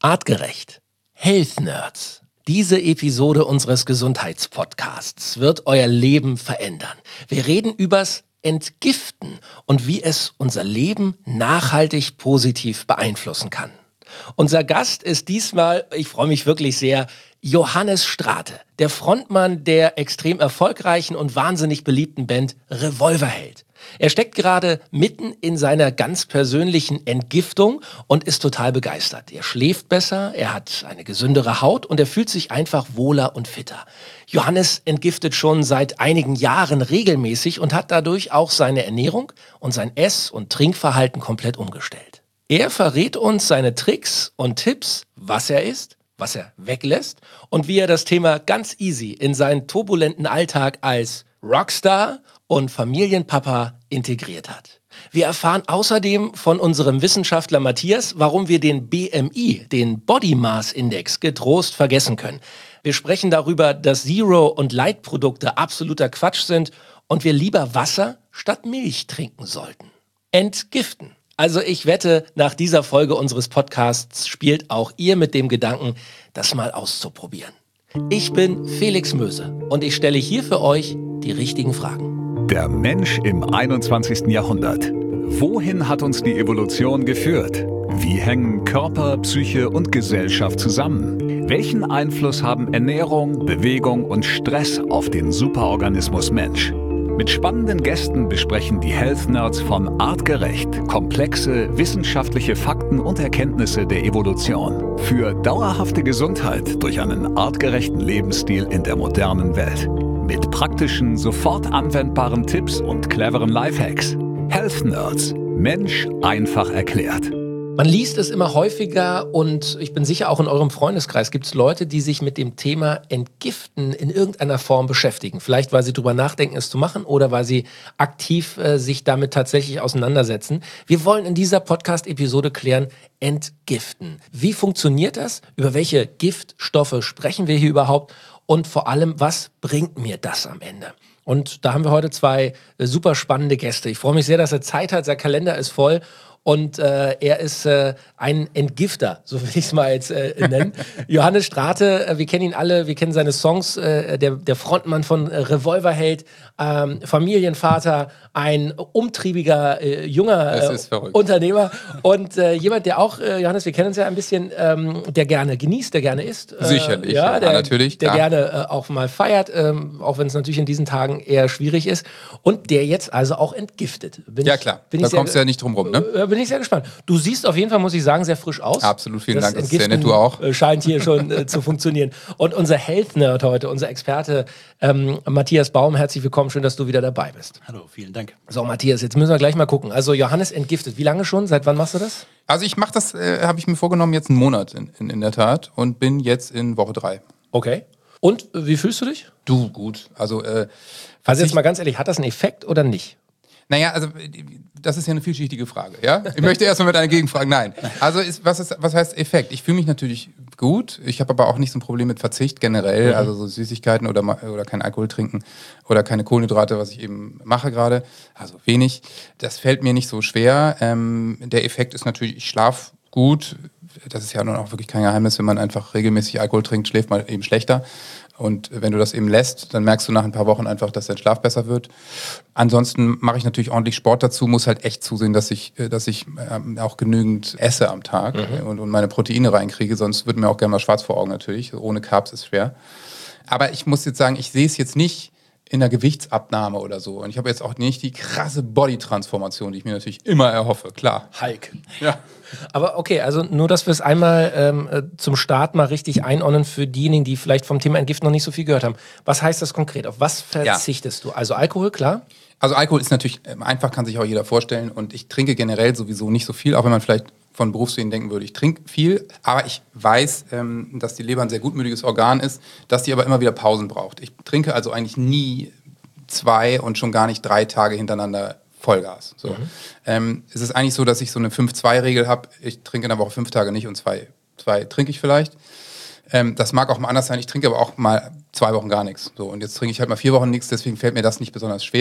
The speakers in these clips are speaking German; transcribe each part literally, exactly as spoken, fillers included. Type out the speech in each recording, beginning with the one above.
Artgerecht. Health Nerds. Diese Episode unseres Gesundheitspodcasts wird euer Leben verändern. Wir reden übers Entgiften und wie es unser Leben nachhaltig positiv beeinflussen kann. Unser Gast ist diesmal, ich freue mich wirklich sehr, Johannes Strate, der Frontmann der extrem erfolgreichen und wahnsinnig beliebten Band Revolverheld. Er steckt gerade mitten in seiner ganz persönlichen Entgiftung und ist total begeistert. Er schläft besser, er hat eine gesündere Haut und er fühlt sich einfach wohler und fitter. Johannes entgiftet schon seit einigen Jahren regelmäßig und hat dadurch auch seine Ernährung und sein Ess- und Trinkverhalten komplett umgestellt. Er verrät uns seine Tricks und Tipps, was er isst, was er weglässt und wie er das Thema ganz easy in seinen turbulenten Alltag als Rockstar und Familienpapa integriert hat. Wir erfahren außerdem von unserem Wissenschaftler Matthias, warum wir den B M I, den Body Mass Index, getrost vergessen können. Wir sprechen darüber, dass Zero- und Light-Produkte absoluter Quatsch sind und wir lieber Wasser statt Milch trinken sollten. Entgiften. Also ich wette, nach dieser Folge unseres Podcasts spielt auch ihr mit dem Gedanken, das mal auszuprobieren. Ich bin Felix Möse und ich stelle hier für euch die richtigen Fragen. Der Mensch im einundzwanzigsten Jahrhundert. Wohin hat uns die Evolution geführt? Wie hängen Körper, Psyche und Gesellschaft zusammen? Welchen Einfluss haben Ernährung, Bewegung und Stress auf den Superorganismus Mensch? Mit spannenden Gästen besprechen die Health Nerds von Artgerecht komplexe wissenschaftliche Fakten und Erkenntnisse der Evolution für dauerhafte Gesundheit durch einen artgerechten Lebensstil in der modernen Welt. Mit praktischen, sofort anwendbaren Tipps und cleveren Lifehacks. Health Nerds. Mensch einfach erklärt. Man liest es immer häufiger und ich bin sicher, auch in eurem Freundeskreis gibt es Leute, die sich mit dem Thema Entgiften in irgendeiner Form beschäftigen. Vielleicht, weil sie drüber nachdenken, es zu machen oder weil sie aktiv äh, sich damit tatsächlich auseinandersetzen. Wir wollen in dieser Podcast-Episode klären, Entgiften. Wie funktioniert das? Über welche Giftstoffe sprechen wir hier überhaupt? Und vor allem, was bringt mir das am Ende? Und da haben wir heute zwei äh, super spannende Gäste. Ich freue mich sehr, dass er Zeit hat. Sein Kalender ist voll. Und äh, er ist äh, ein Entgifter, so will ich es mal jetzt äh, nennen. Johannes Strate, äh, wir kennen ihn alle, wir kennen seine Songs, äh, der, der Frontmann von äh, Revolverheld, ähm, Familienvater, ein umtriebiger, äh, junger äh, Unternehmer und äh, jemand, der auch, äh, Johannes, wir kennen uns ja ein bisschen, ähm, der gerne genießt, der gerne isst. Äh, Sicherlich, ja, der, ja, natürlich. Der klar. gerne äh, auch mal feiert, ähm, auch wenn es natürlich in diesen Tagen eher schwierig ist. Und der jetzt also auch entgiftet. Bin ja ich, klar, bin da ich sehr, kommst du ja nicht drum rum, ne? Äh, bin ich sehr gespannt. Du siehst auf jeden Fall, muss ich sagen, sehr frisch aus. Absolut, vielen das Dank, das ist sehr nett, du auch. Scheint hier schon äh, zu funktionieren. Und unser Health Nerd heute, unser Experte ähm, Matthias Baum, herzlich willkommen, schön, dass du wieder dabei bist. Hallo, vielen Dank. So, Matthias, jetzt müssen wir gleich mal gucken. Also Johannes entgiftet, wie lange schon? Seit wann machst du das? Also ich mache das, äh, habe ich mir vorgenommen, jetzt einen Monat in, in, in der Tat und bin jetzt in Woche drei. Okay. Und äh, wie fühlst du dich? Du, gut. Also, äh, also jetzt mal ganz ehrlich, hat das einen Effekt oder nicht? Naja, also das ist ja eine vielschichtige Frage, ja? Ich möchte erstmal mit einer Gegenfrage. Nein. Also ist, was, ist, was heißt Effekt? Ich fühle mich natürlich gut, ich habe aber auch nicht so ein Problem mit Verzicht generell, mhm. also so Süßigkeiten oder, oder kein Alkohol trinken oder keine Kohlenhydrate, was ich eben mache gerade, also wenig. Das fällt mir nicht so schwer. Ähm, der Effekt ist natürlich, ich schlafe gut. Das ist ja nun auch wirklich kein Geheimnis, wenn man einfach regelmäßig Alkohol trinkt, schläft man eben schlechter. Und wenn du das eben lässt, dann merkst du nach ein paar Wochen einfach, dass dein Schlaf besser wird. Ansonsten mache ich natürlich ordentlich Sport dazu, muss halt echt zusehen, dass ich, dass ich ähm, auch genügend esse am Tag mhm. und, und meine Proteine reinkriege. Sonst wird mir auch gerne mal schwarz vor Augen natürlich. Ohne Carbs ist schwer. Aber ich muss jetzt sagen, ich sehe es jetzt nicht in der Gewichtsabnahme oder so. Und ich habe jetzt auch nicht die krasse Body-Transformation, die ich mir natürlich immer erhoffe, klar. Hulk. Ja. Aber okay, also nur, dass wir es einmal ähm, zum Start mal richtig einordnen für diejenigen, die vielleicht vom Thema Entgiften noch nicht so viel gehört haben. Was heißt das konkret? Auf was verzichtest ja. du? Also Alkohol, klar? Also Alkohol ist natürlich einfach, kann sich auch jeder vorstellen. Und ich trinke generell sowieso nicht so viel, auch wenn man vielleicht von Berufswegen denken würde, ich trinke viel. Aber ich weiß, ähm, dass die Leber ein sehr gutmütiges Organ ist, dass die aber immer wieder Pausen braucht. Ich trinke also eigentlich nie zwei und schon gar nicht drei Tage hintereinander Vollgas. So. Mhm. Ähm, es ist eigentlich so, dass ich so eine fünf zwei Regel habe. Ich trinke in der Woche fünf Tage nicht und zwei, zwei trinke ich vielleicht. Ähm, das mag auch mal anders sein. Ich trinke aber auch mal zwei Wochen gar nichts. So, und jetzt trinke ich halt mal vier Wochen nichts, deswegen fällt mir das nicht besonders schwer.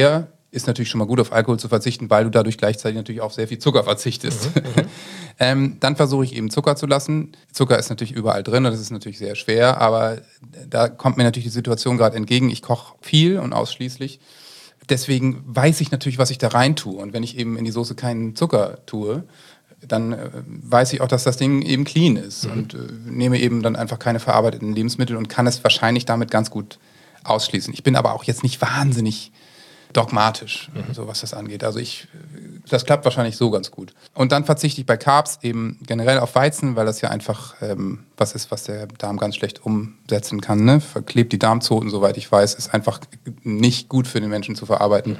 ist natürlich schon mal gut, auf Alkohol zu verzichten, weil du dadurch gleichzeitig natürlich auf sehr viel Zucker verzichtest. Mhm, ähm, dann versuche ich eben Zucker zu lassen. Zucker ist natürlich überall drin und das ist natürlich sehr schwer, aber da kommt mir natürlich die Situation gerade entgegen. Ich koche viel und ausschließlich. Deswegen weiß ich natürlich, was ich da rein tue. Und wenn ich eben in die Soße keinen Zucker tue, dann äh, weiß ich auch, dass das Ding eben clean ist mhm. und äh, nehme eben dann einfach keine verarbeiteten Lebensmittel und kann es wahrscheinlich damit ganz gut ausschließen. Ich bin aber auch jetzt nicht wahnsinnig dogmatisch, mhm. so was das angeht. Also ich, das klappt wahrscheinlich so ganz gut. Und dann verzichte ich bei Carbs eben generell auf Weizen, weil das ja einfach ähm, was ist, was der Darm ganz schlecht umsetzen kann. Ne? Verklebt die Darmzoten, soweit ich weiß, ist einfach nicht gut für den Menschen zu verarbeiten. Mhm.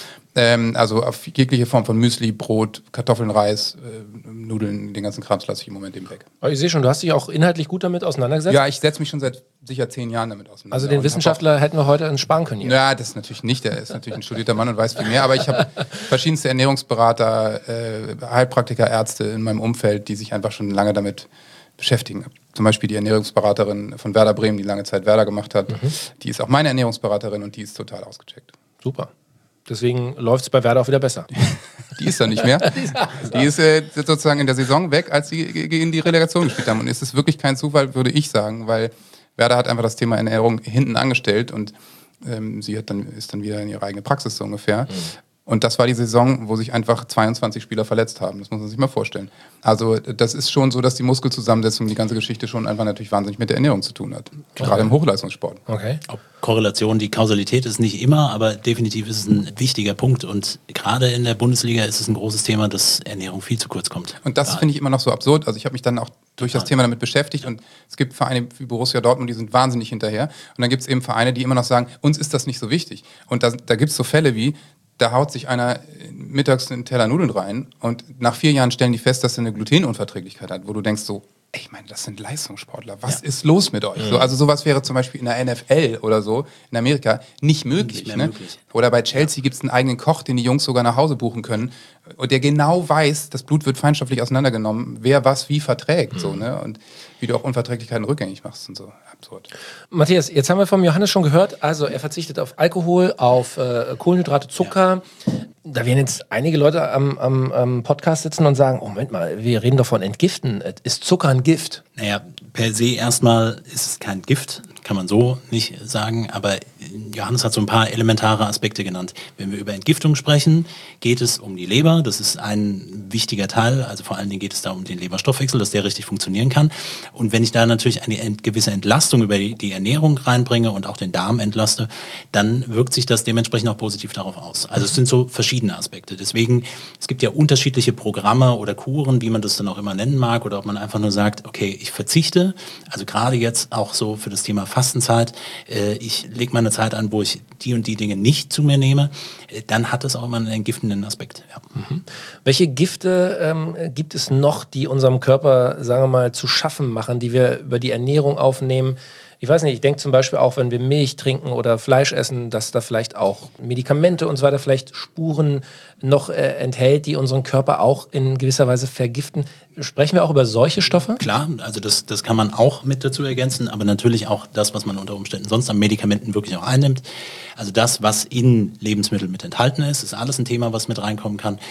Ähm, also auf jegliche Form von Müsli, Brot, Kartoffeln, Reis, äh, Nudeln, den ganzen Krams lasse ich im Moment eben weg. Aber ich sehe schon, du hast dich auch inhaltlich gut damit auseinandergesetzt? Ja, ich setze mich schon seit sicher zehn Jahren damit auseinander. Also den Wissenschaftler auch, hätten wir heute sparen können hier. Ja, das ist natürlich nicht, der ist natürlich ein studierter Mann und weiß viel mehr, aber ich habe verschiedenste Ernährungsberater, äh, Heilpraktiker, Ärzte in meinem Umfeld, die sich einfach schon lange damit beschäftigen. Zum Beispiel die Ernährungsberaterin von Werder Bremen, die lange Zeit Werder gemacht hat, mhm. die ist auch meine Ernährungsberaterin und die ist total ausgecheckt. Super. Deswegen läuft es bei Werder auch wieder besser. Die ist da nicht mehr. Die ist äh, sozusagen in der Saison weg, als sie gegen die Relegation gespielt haben. Und es ist wirklich kein Zufall, würde ich sagen, weil Werder hat einfach das Thema Ernährung hinten angestellt und ähm, sie hat dann, ist dann wieder in ihre eigene Praxis so ungefähr. Mhm. Und das war die Saison, wo sich einfach zweiundzwanzig Spieler verletzt haben. Das muss man sich mal vorstellen. Also das ist schon so, dass die Muskelzusammensetzung, die ganze Geschichte schon einfach natürlich wahnsinnig mit der Ernährung zu tun hat. Gerade okay. im Hochleistungssport. Okay. Ob Korrelation, die Kausalität ist nicht immer, aber definitiv ist es ein wichtiger Punkt. Und gerade in der Bundesliga ist es ein großes Thema, dass Ernährung viel zu kurz kommt. Und das ja. finde ich immer noch so absurd. Also ich habe mich dann auch durch das ja. Thema damit beschäftigt und es gibt Vereine wie Borussia Dortmund, die sind wahnsinnig hinterher. Und dann gibt es eben Vereine, die immer noch sagen, uns ist das nicht so wichtig. Und da, da gibt es so Fälle wie, da haut sich einer mittags einen Teller Nudeln rein und nach vier Jahren stellen die fest, dass er eine Glutenunverträglichkeit hat, wo du denkst so, ey, ich meine, das sind Leistungssportler, was ja. ist los mit euch? Mhm. So, also sowas wäre zum Beispiel in der N F L oder so, in Amerika, nicht möglich. Nicht ne? möglich. Oder bei Chelsea gibt es einen eigenen Koch, den die Jungs sogar nach Hause buchen können und der genau weiß, das Blut wird feinstofflich auseinandergenommen, wer was wie verträgt. Mhm. So, ne? Und wie du auch Unverträglichkeiten rückgängig machst und so. Absurd. Matthias, jetzt haben wir vom Johannes schon gehört, also er verzichtet auf Alkohol, auf äh, Kohlenhydrate, Zucker. Ja. Da werden jetzt einige Leute am, am, am Podcast sitzen und sagen, oh, Moment mal, wir reden doch von Entgiften. Ist Zucker ein Gift? Naja, per se erstmal ist es kein Gift, kann man so nicht sagen, aber Johannes hat so ein paar elementare Aspekte genannt. Wenn wir über Entgiftung sprechen, geht es um die Leber, das ist ein wichtiger Teil, also vor allen Dingen geht es da um den Leberstoffwechsel, dass der richtig funktionieren kann. Und wenn ich da natürlich eine gewisse Entlastung über die Ernährung reinbringe und auch den Darm entlaste, dann wirkt sich das dementsprechend auch positiv darauf aus. Also es sind so verschiedene Aspekte. Deswegen, es gibt ja unterschiedliche Programme oder Kuren, wie man das dann auch immer nennen mag, oder ob man einfach nur sagt, okay, ich verzichte, also gerade jetzt auch so für das Thema Fastenzeit, äh, ich lege meine Zeit an, wo ich die und die Dinge nicht zu mir nehme, äh, dann hat das auch immer einen entgiftenden Aspekt. Ja. Mhm. Welche Gifte ähm, gibt es noch, die unserem Körper, sagen wir mal, zu schaffen machen, die wir über die Ernährung aufnehmen? Ich weiß nicht, ich denke zum Beispiel auch, wenn wir Milch trinken oder Fleisch essen, dass da vielleicht auch Medikamente und so weiter vielleicht Spuren noch äh, enthält, die unseren Körper auch in gewisser Weise vergiften. Sprechen wir auch über solche Stoffe? Klar, also das, das kann man auch mit dazu ergänzen, aber natürlich auch das, was man unter Umständen sonst an Medikamenten wirklich auch einnimmt. Also das, was in Lebensmitteln mit enthalten ist, ist alles ein Thema, was mit reinkommen kann.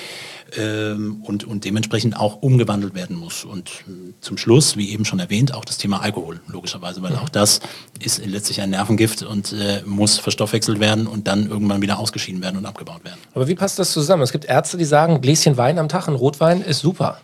Ähm, und, und dementsprechend auch umgewandelt werden muss. Und äh, zum Schluss, wie eben schon erwähnt, auch das Thema Alkohol, logischerweise, weil auch das ist letztlich ein Nervengift und äh, muss verstoffwechselt werden und dann irgendwann wieder ausgeschieden werden und abgebaut werden. Aber wie passt das zusammen? Es gibt Ärzte, die sagen, ein Gläschen Wein am Tag, ein Rotwein ist super.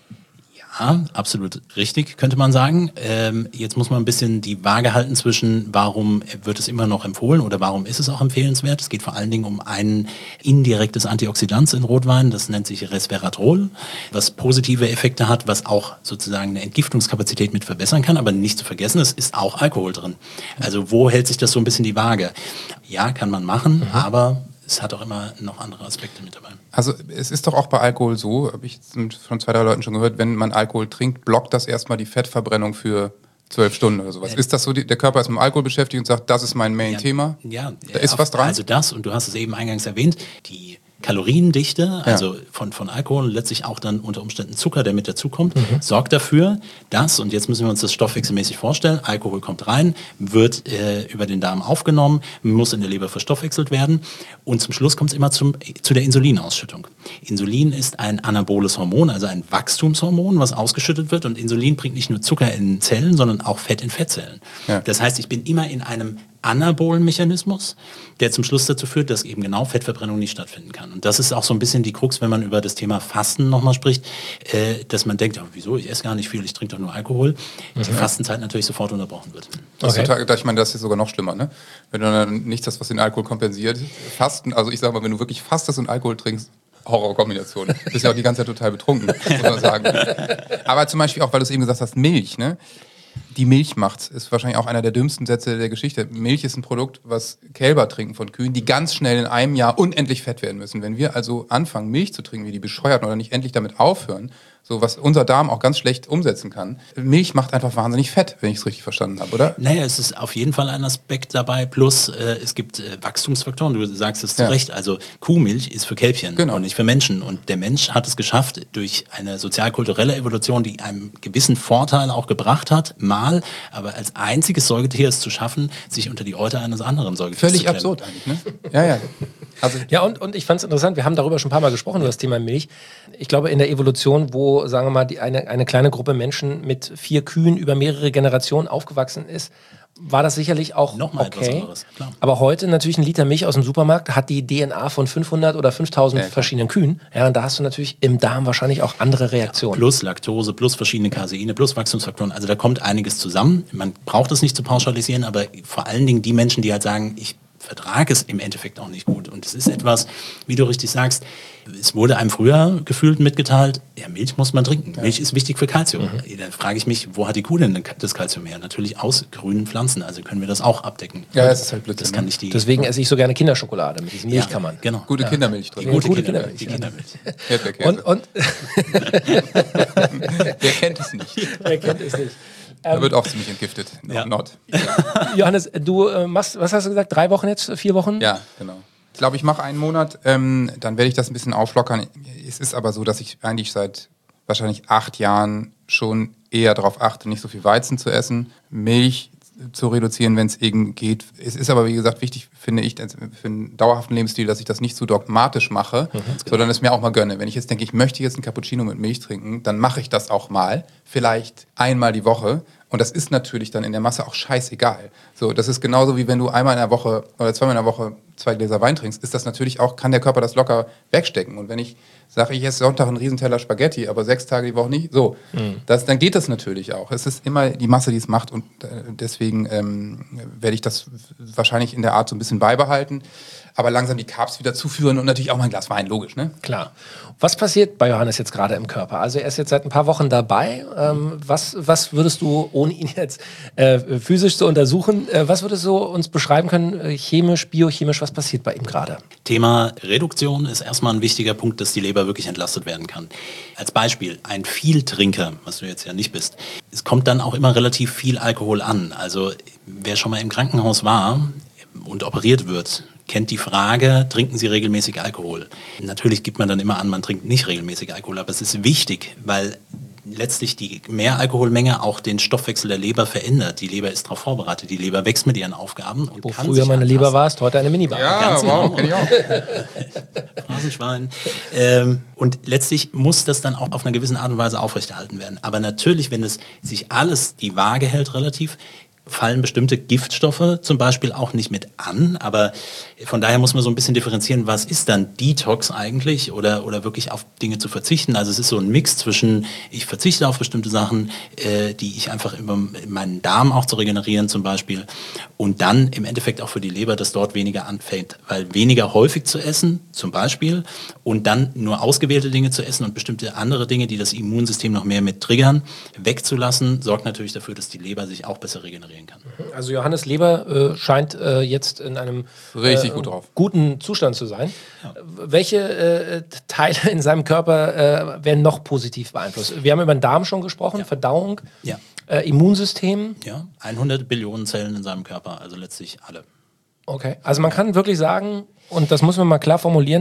Ja, absolut richtig, könnte man sagen. Ähm, jetzt muss man ein bisschen die Waage halten zwischen, warum wird es immer noch empfohlen oder warum ist es auch empfehlenswert. Es geht vor allen Dingen um ein indirektes Antioxidant in Rotwein, das nennt sich Resveratrol, was positive Effekte hat, was auch sozusagen eine Entgiftungskapazität mit verbessern kann, aber nicht zu vergessen, es ist auch Alkohol drin. Also wo hält sich das so ein bisschen die Waage? Ja, kann man machen, mhm. aber es hat auch immer noch andere Aspekte mit dabei. Also es ist doch auch bei Alkohol so, habe ich von zwei, drei Leuten schon gehört, wenn man Alkohol trinkt, blockt das erstmal die Fettverbrennung für zwölf Stunden oder sowas. Ja. Ist das so, die, der Körper ist mit dem Alkohol beschäftigt und sagt, das ist mein Main-Thema? Ja, ja, da ist auf, was dran? Also das, und du hast es eben eingangs erwähnt, die Kaloriendichte, also von, von Alkohol und letztlich auch dann unter Umständen Zucker, der mit dazukommt, mhm. sorgt dafür, dass, und jetzt müssen wir uns das stoffwechselmäßig vorstellen, Alkohol kommt rein, wird äh, über den Darm aufgenommen, muss in der Leber verstoffwechselt werden und zum Schluss kommt es immer zum, zu der Insulinausschüttung. Insulin ist ein anaboles Hormon, also ein Wachstumshormon, was ausgeschüttet wird, und Insulin bringt nicht nur Zucker in Zellen, sondern auch Fett in Fettzellen. Ja. Das heißt, ich bin immer in einem anabolen Mechanismus, der zum Schluss dazu führt, dass eben genau Fettverbrennung nicht stattfinden kann. Und das ist auch so ein bisschen die Krux, wenn man über das Thema Fasten nochmal spricht, äh, dass man denkt, ja, wieso, ich esse gar nicht viel, ich trinke doch nur Alkohol. Mhm. Die Fastenzeit natürlich sofort unterbrochen wird. Das okay. ist total, ich meine, das ist sogar noch schlimmer, ne? Wenn du dann nicht das, was den Alkohol kompensiert, Fasten, also ich sag mal, wenn du wirklich fastest und Alkohol trinkst, Horrorkombination. Du bist ja auch die ganze Zeit total betrunken, muss man sagen. Aber zum Beispiel auch, weil du es eben gesagt hast, Milch, ne? Die Milch macht's, ist wahrscheinlich auch einer der dümmsten Sätze der Geschichte. Milch ist ein Produkt, was Kälber trinken von Kühen, die ganz schnell in einem Jahr unendlich fett werden müssen. Wenn wir also anfangen, Milch zu trinken, wie die Bescheuerten, oder nicht endlich damit aufhören, so was unser Darm auch ganz schlecht umsetzen kann. Milch macht einfach wahnsinnig fett, wenn ich es richtig verstanden habe, oder? Naja, es ist auf jeden Fall ein Aspekt dabei, plus äh, es gibt äh, Wachstumsfaktoren, du sagst es zu ja. Recht, also Kuhmilch ist für Kälbchen genau. und nicht für Menschen, und der Mensch hat es geschafft, durch eine sozialkulturelle Evolution, die einem gewissen Vorteil auch gebracht hat, mal, aber als einziges Säugetier es zu schaffen, sich unter die Euter eines anderen Säugetiers Völlig zu klemmen. Absurd eigentlich, ne? Ja, ja. Also ja, und, und ich fand es interessant, wir haben darüber schon ein paar Mal gesprochen, über das Thema Milch. Ich glaube, in der Evolution, wo, sagen wir mal, die, eine, eine kleine Gruppe Menschen mit vier Kühen über mehrere Generationen aufgewachsen ist, war das sicherlich auch Nochmal okay. etwas anderes, klar. Aber heute natürlich ein Liter Milch aus dem Supermarkt hat die D N A von fünfhundert oder fünftausend ja, verschiedenen Kühen. Ja, und da hast du natürlich im Darm wahrscheinlich auch andere Reaktionen. Ja, plus Laktose, plus verschiedene Caseine, plus Wachstumsfaktoren. Also da kommt einiges zusammen. Man braucht es nicht zu pauschalisieren, aber vor allen Dingen die Menschen, die halt sagen, ich vertrage es im Endeffekt auch nicht gut. Und es ist etwas, wie du richtig sagst, es wurde einem früher gefühlt mitgeteilt, ja, Milch muss man trinken. Ja. Milch ist wichtig für Kalzium. Mhm. Da frage ich mich, wo hat die Kuh denn das Kalzium her? Natürlich aus grünen Pflanzen, also können wir das auch abdecken. Ja, das ist halt Blödsinn. Das kann nicht die Deswegen esse ich so gerne Kinderschokolade mit diesen Milchkammern. Ja, genau. Gute ja. Kindermilch drin. Die gute, gute Kindermilch. Kindermilch. Die Kindermilch. Ja. Und, und Wer kennt es nicht? Wer kennt es nicht? Da wird auch ziemlich entgiftet. Ja. Not. Johannes, du äh, machst, was hast du gesagt, drei Wochen jetzt, vier Wochen? Ja, genau. Ich glaube, ich mache einen Monat, ähm, dann werde ich das ein bisschen auflockern. Es ist aber so, dass ich eigentlich seit wahrscheinlich acht Jahren schon eher darauf achte, nicht so viel Weizen zu essen, Milch zu reduzieren, wenn es eben geht. Es ist aber, wie gesagt, wichtig, finde ich, für einen dauerhaften Lebensstil, dass ich das nicht zu dogmatisch mache, mhm, sondern es mir auch mal gönne. Wenn ich jetzt denke, ich möchte jetzt einen Cappuccino mit Milch trinken, dann mache ich das auch mal, vielleicht einmal die Woche. Und das ist natürlich dann in der Masse auch scheißegal. So, das ist genauso wie wenn du einmal in der Woche oder zweimal in der Woche zwei Gläser Wein trinkst, ist das natürlich auch, kann der Körper das locker wegstecken. Und wenn ich sage, ich esse Sonntag einen Riesenteller Spaghetti, aber sechs Tage die Woche nicht, so, mhm. das, dann geht das natürlich auch. Es ist immer die Masse, die es macht, und äh, deswegen ähm, werde ich das wahrscheinlich in der Art so ein bisschen beibehalten, aber langsam die Carbs wieder zuführen und natürlich auch mal ein Glas Wein, logisch, ne? Klar. Was passiert bei Johannes jetzt gerade im Körper? Also er ist jetzt seit ein paar Wochen dabei. Ähm, was, was würdest du, ohne ihn jetzt äh, physisch zu untersuchen, äh, was würdest du uns beschreiben können, äh, chemisch, biochemisch, was passiert bei ihm gerade? Thema Reduktion ist erstmal ein wichtiger Punkt, dass die Leber wirklich entlastet werden kann. Als Beispiel, ein Vieltrinker, was du jetzt ja nicht bist, es kommt dann auch immer relativ viel Alkohol an. Also wer schon mal im Krankenhaus war und operiert wird, kennt die Frage, trinken Sie regelmäßig Alkohol? Natürlich gibt man dann immer an, man trinkt nicht regelmäßig Alkohol, aber es ist wichtig, weil letztlich die Mehralkoholmenge auch den Stoffwechsel der Leber verändert. Die Leber ist darauf vorbereitet, die Leber wächst mit ihren Aufgaben. Und Wo kann früher meine anpassen. Leber warst, heute eine Minibar. Ja, Ganz wow, genau. kenn ich auch. Phrasenschwein. Ähm, und letztlich muss das dann auch auf einer gewissen Art und Weise aufrechterhalten werden. Aber natürlich, wenn es sich alles die Waage hält relativ, fallen bestimmte Giftstoffe zum Beispiel auch nicht mit an, aber von daher muss man so ein bisschen differenzieren, was ist dann Detox eigentlich oder, oder wirklich auf Dinge zu verzichten. Also es ist so ein Mix zwischen, ich verzichte auf bestimmte Sachen, äh, die ich einfach über meinen Darm auch zu regenerieren zum Beispiel, und dann im Endeffekt auch für die Leber, dass dort weniger anfängt, weil weniger häufig zu essen zum Beispiel und dann nur ausgewählte Dinge zu essen und bestimmte andere Dinge, die das Immunsystem noch mehr mit triggern, wegzulassen, sorgt natürlich dafür, dass die Leber sich auch besser regenerieren kann. Also Johannes Leber äh, scheint äh, jetzt in einem Richtig äh, gut drauf. guten Zustand zu sein. Ja. Welche äh, Teile in seinem Körper äh, werden noch positiv beeinflusst? Wir haben über den Darm schon gesprochen, ja. Verdauung, ja. Äh, Immunsystem. Ja, hundert Billionen Zellen in seinem Körper, also letztlich alle. Okay, also man kann wirklich sagen, und das muss man mal klar formulieren,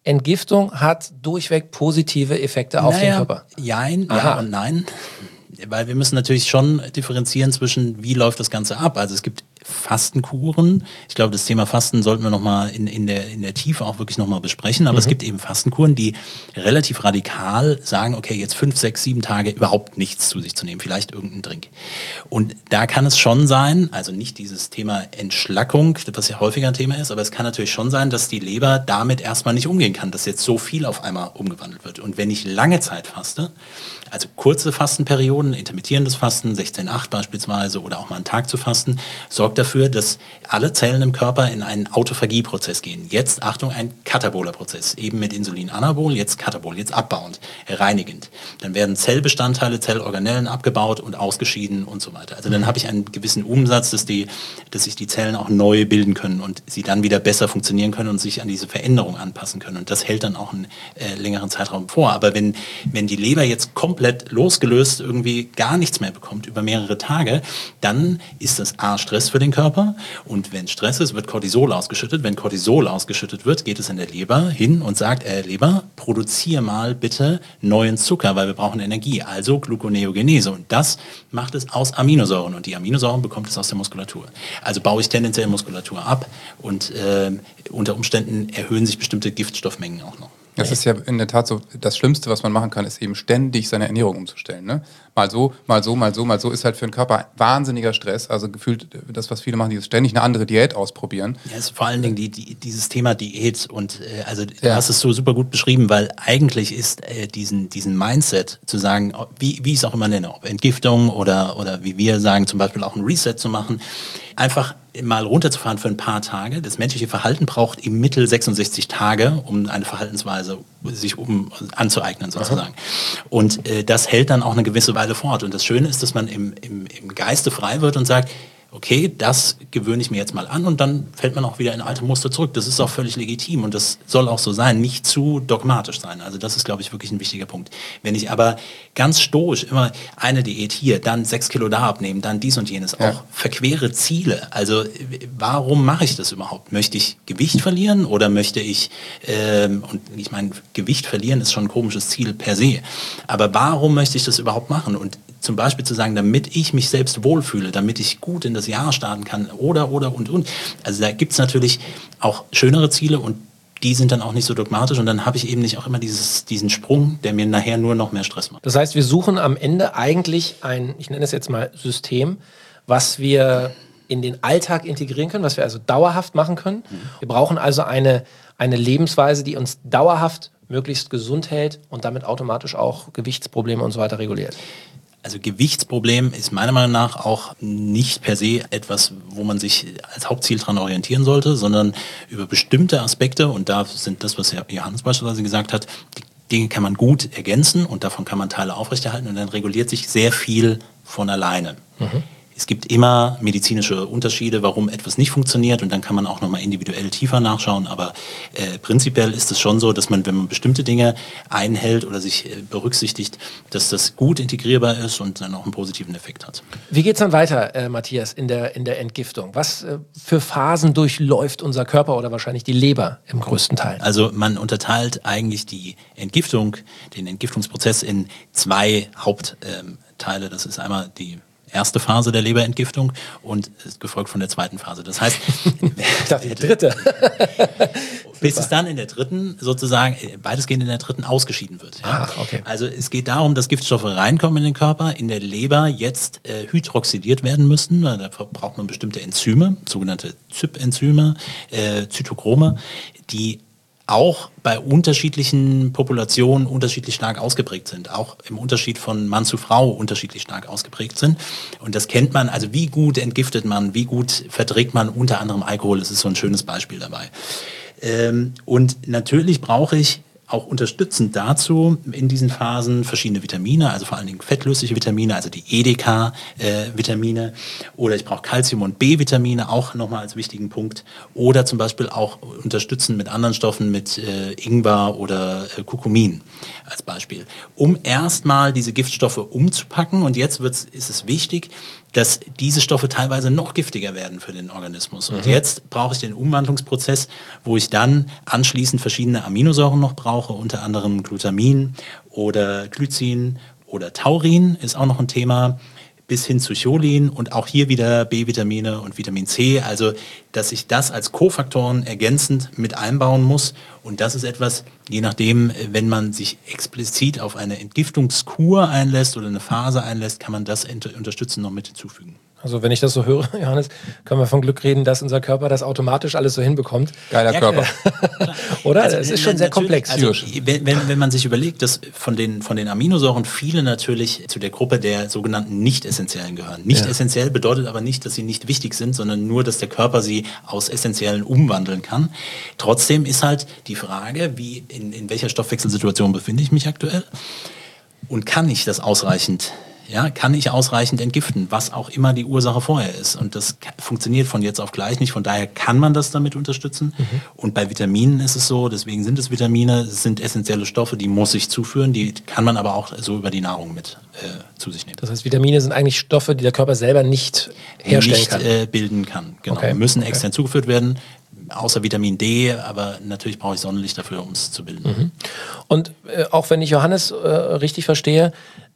Entgiftung hat durchweg positive Effekte auf naja, den Körper. Jein, Aha. ja und nein. Weil wir müssen natürlich schon differenzieren zwischen, wie läuft das Ganze ab. Also es gibt Fastenkuren. Ich glaube, das Thema Fasten sollten wir nochmal in, in, der, in der Tiefe auch wirklich nochmal besprechen. Aber mhm. es gibt eben Fastenkuren, die relativ radikal sagen, okay, jetzt fünf, sechs, sieben Tage überhaupt nichts zu sich zu nehmen, vielleicht irgendeinen Drink. Und da kann es schon sein, also nicht dieses Thema Entschlackung, was ja häufiger ein Thema ist, aber es kann natürlich schon sein, dass die Leber damit erstmal nicht umgehen kann, dass jetzt so viel auf einmal umgewandelt wird. Und wenn ich lange Zeit faste, also kurze Fastenperioden, intermittierendes Fasten, sechzehn acht beispielsweise oder auch mal einen Tag zu fasten, sorgt dafür, dass alle Zellen im Körper in einen Autophagieprozess gehen. Jetzt, Achtung, ein kataboler Prozess, eben mit Insulin anabol, jetzt katabol, jetzt abbauend, reinigend. Dann werden Zellbestandteile, Zellorganellen abgebaut und ausgeschieden und so weiter. Also dann habe ich einen gewissen Umsatz, dass, die, dass sich die Zellen auch neu bilden können und sie dann wieder besser funktionieren können und sich an diese Veränderung anpassen können. Und das hält dann auch einen äh, längeren Zeitraum vor. Aber wenn, wenn die Leber jetzt komplett losgelöst irgendwie gar nichts mehr bekommt über mehrere Tage, dann ist das A, Stress für den Körper, und wenn Stress ist, wird Cortisol ausgeschüttet. Wenn Cortisol ausgeschüttet wird, geht es in der Leber hin und sagt, äh, Leber, produziere mal bitte neuen Zucker, weil wir brauchen Energie, also Gluconeogenese, und das macht es aus Aminosäuren, und die Aminosäuren bekommt es aus der Muskulatur. Also baue ich tendenziell Muskulatur ab und äh, unter Umständen erhöhen sich bestimmte Giftstoffmengen auch noch. Das ist ja in der Tat so, das Schlimmste, was man machen kann, ist eben ständig seine Ernährung umzustellen. Ne? Mal so, mal so, mal so, mal so ist halt für den Körper wahnsinniger Stress. Also gefühlt das, was viele machen, dieses ständig eine andere Diät ausprobieren. Ja, ist vor allen Dingen die, die, dieses Thema Diät, und äh, also du ja. hast es so super gut beschrieben, weil eigentlich ist äh, diesen, diesen Mindset zu sagen, wie, wie ich es auch immer nenne, ob Entgiftung oder, oder wie wir sagen, zum Beispiel auch ein Reset zu machen, einfach mal runterzufahren für ein paar Tage. Das menschliche Verhalten braucht im Mittel sechsundsechzig Tage, um eine Verhaltensweise sich um anzueignen sozusagen. Aha. Und äh, das hält dann auch eine gewisse Weile fort. Und das Schöne ist, dass man im, im, im Geiste frei wird und sagt, okay, das gewöhne ich mir jetzt mal an, und dann fällt man auch wieder in alte Muster zurück. Das ist auch völlig legitim und das soll auch so sein, nicht zu dogmatisch sein. Also das ist, glaube ich, wirklich ein wichtiger Punkt. Wenn ich aber ganz stoisch immer eine Diät hier, dann sechs Kilo da abnehmen, dann dies und jenes, ja. auch verquere Ziele. Also warum mache ich das überhaupt? Möchte ich Gewicht verlieren oder möchte ich, ähm, und ich meine, Gewicht verlieren ist schon ein komisches Ziel per se, aber warum möchte ich das überhaupt machen? Und zum Beispiel zu sagen, damit ich mich selbst wohlfühle, damit ich gut in das Jahr starten kann oder, oder, und, und. Also da gibt es natürlich auch schönere Ziele, und die sind dann auch nicht so dogmatisch, und dann habe ich eben nicht auch immer dieses, diesen Sprung, der mir nachher nur noch mehr Stress macht. Das heißt, wir suchen am Ende eigentlich ein, ich nenne es jetzt mal System, was wir in den Alltag integrieren können, was wir also dauerhaft machen können. Mhm. Wir brauchen also eine, eine Lebensweise, die uns dauerhaft möglichst gesund hält und damit automatisch auch Gewichtsprobleme und so weiter reguliert. Also Gewichtsproblem ist meiner Meinung nach auch nicht per se etwas, wo man sich als Hauptziel dran orientieren sollte, sondern über bestimmte Aspekte, und da sind das, was Johannes beispielsweise gesagt hat, die Dinge kann man gut ergänzen und davon kann man Teile aufrechterhalten, und dann reguliert sich sehr viel von alleine. Mhm. Es gibt immer medizinische Unterschiede, warum etwas nicht funktioniert, und dann kann man auch nochmal individuell tiefer nachschauen, aber äh, prinzipiell ist es schon so, dass man, wenn man bestimmte Dinge einhält oder sich äh, berücksichtigt, dass das gut integrierbar ist und dann auch einen positiven Effekt hat. Wie geht's dann weiter, äh, Matthias, in der, in der Entgiftung? Was äh, für Phasen durchläuft unser Körper oder wahrscheinlich die Leber im größten Teil? Also man unterteilt eigentlich die Entgiftung, den Entgiftungsprozess in zwei Hauptteile. Das ist einmal die erste Phase der Leberentgiftung und ist gefolgt von der zweiten Phase. Das heißt, ich dachte, die dritte. bis es dann in der dritten sozusagen, weitestgehend in der dritten ausgeschieden wird. Ja? Ach, okay. Also es geht darum, dass Giftstoffe reinkommen in den Körper, in der Leber jetzt äh, hydroxyliert werden müssen. Da braucht man bestimmte Enzyme, sogenannte Zyp-Enzyme, äh, Zytochrome, die auch bei unterschiedlichen Populationen unterschiedlich stark ausgeprägt sind, auch im Unterschied von Mann zu Frau unterschiedlich stark ausgeprägt sind. Und das kennt man, also wie gut entgiftet man, wie gut verträgt man unter anderem Alkohol, das ist so ein schönes Beispiel dabei. Ähm, und natürlich brauche ich auch unterstützend dazu in diesen Phasen verschiedene Vitamine, also vor allen Dingen fettlösliche Vitamine, also die E D K-Vitamine, äh, oder ich brauche Calcium- und B-Vitamine, auch nochmal als wichtigen Punkt, oder zum Beispiel auch unterstützen mit anderen Stoffen, mit äh, Ingwer oder äh, Kurkumin als Beispiel, um erstmal diese Giftstoffe umzupacken. Und jetzt wird's, ist es wichtig, dass diese Stoffe teilweise noch giftiger werden für den Organismus. Und Mhm. jetzt brauche ich den Umwandlungsprozess, wo ich dann anschließend verschiedene Aminosäuren noch brauche, unter anderem Glutamin oder Glycin oder Taurin ist auch noch ein Thema, bis hin zu Cholin und auch hier wieder B-Vitamine und Vitamin C. Also, dass ich das als Kofaktoren ergänzend mit einbauen muss. Und das ist etwas, je nachdem, wenn man sich explizit auf eine Entgiftungskur einlässt oder eine Phase einlässt, kann man das inter- unterstützen noch mit hinzufügen. Also wenn ich das so höre, Johannes, können wir von Glück reden, dass unser Körper das automatisch alles so hinbekommt. Geiler Ja, Körper. Oder? Also, Es ist schon sehr natürlich, komplex. Also, wenn, wenn, wenn man sich überlegt, dass von den, von den Aminosäuren viele natürlich zu der Gruppe der sogenannten Nicht-Essentiellen gehören. Nicht Ja. essentiell bedeutet aber nicht, dass sie nicht wichtig sind, sondern nur, dass der Körper sie aus Essentiellen umwandeln kann. Trotzdem ist halt die Frage, wie, in, in welcher Stoffwechselsituation befinde ich mich aktuell und kann ich das ausreichend Ja, kann ich ausreichend entgiften, was auch immer die Ursache vorher ist. Und das ka- funktioniert von jetzt auf gleich nicht. Von daher kann man das damit unterstützen. Mhm. Und bei Vitaminen ist es so, deswegen sind es Vitamine, es sind essentielle Stoffe, die muss ich zuführen, die kann man aber auch so über die Nahrung mit äh, zu sich nehmen. Das heißt, Vitamine sind eigentlich Stoffe, die der Körper selber nicht herstellen nicht kann. Äh, bilden kann. Genau. Okay. Müssen Okay. extern zugeführt werden, außer Vitamin D, aber natürlich brauche ich Sonnenlicht dafür, um es zu bilden. Mhm. Und äh, auch wenn ich Johannes äh, richtig verstehe,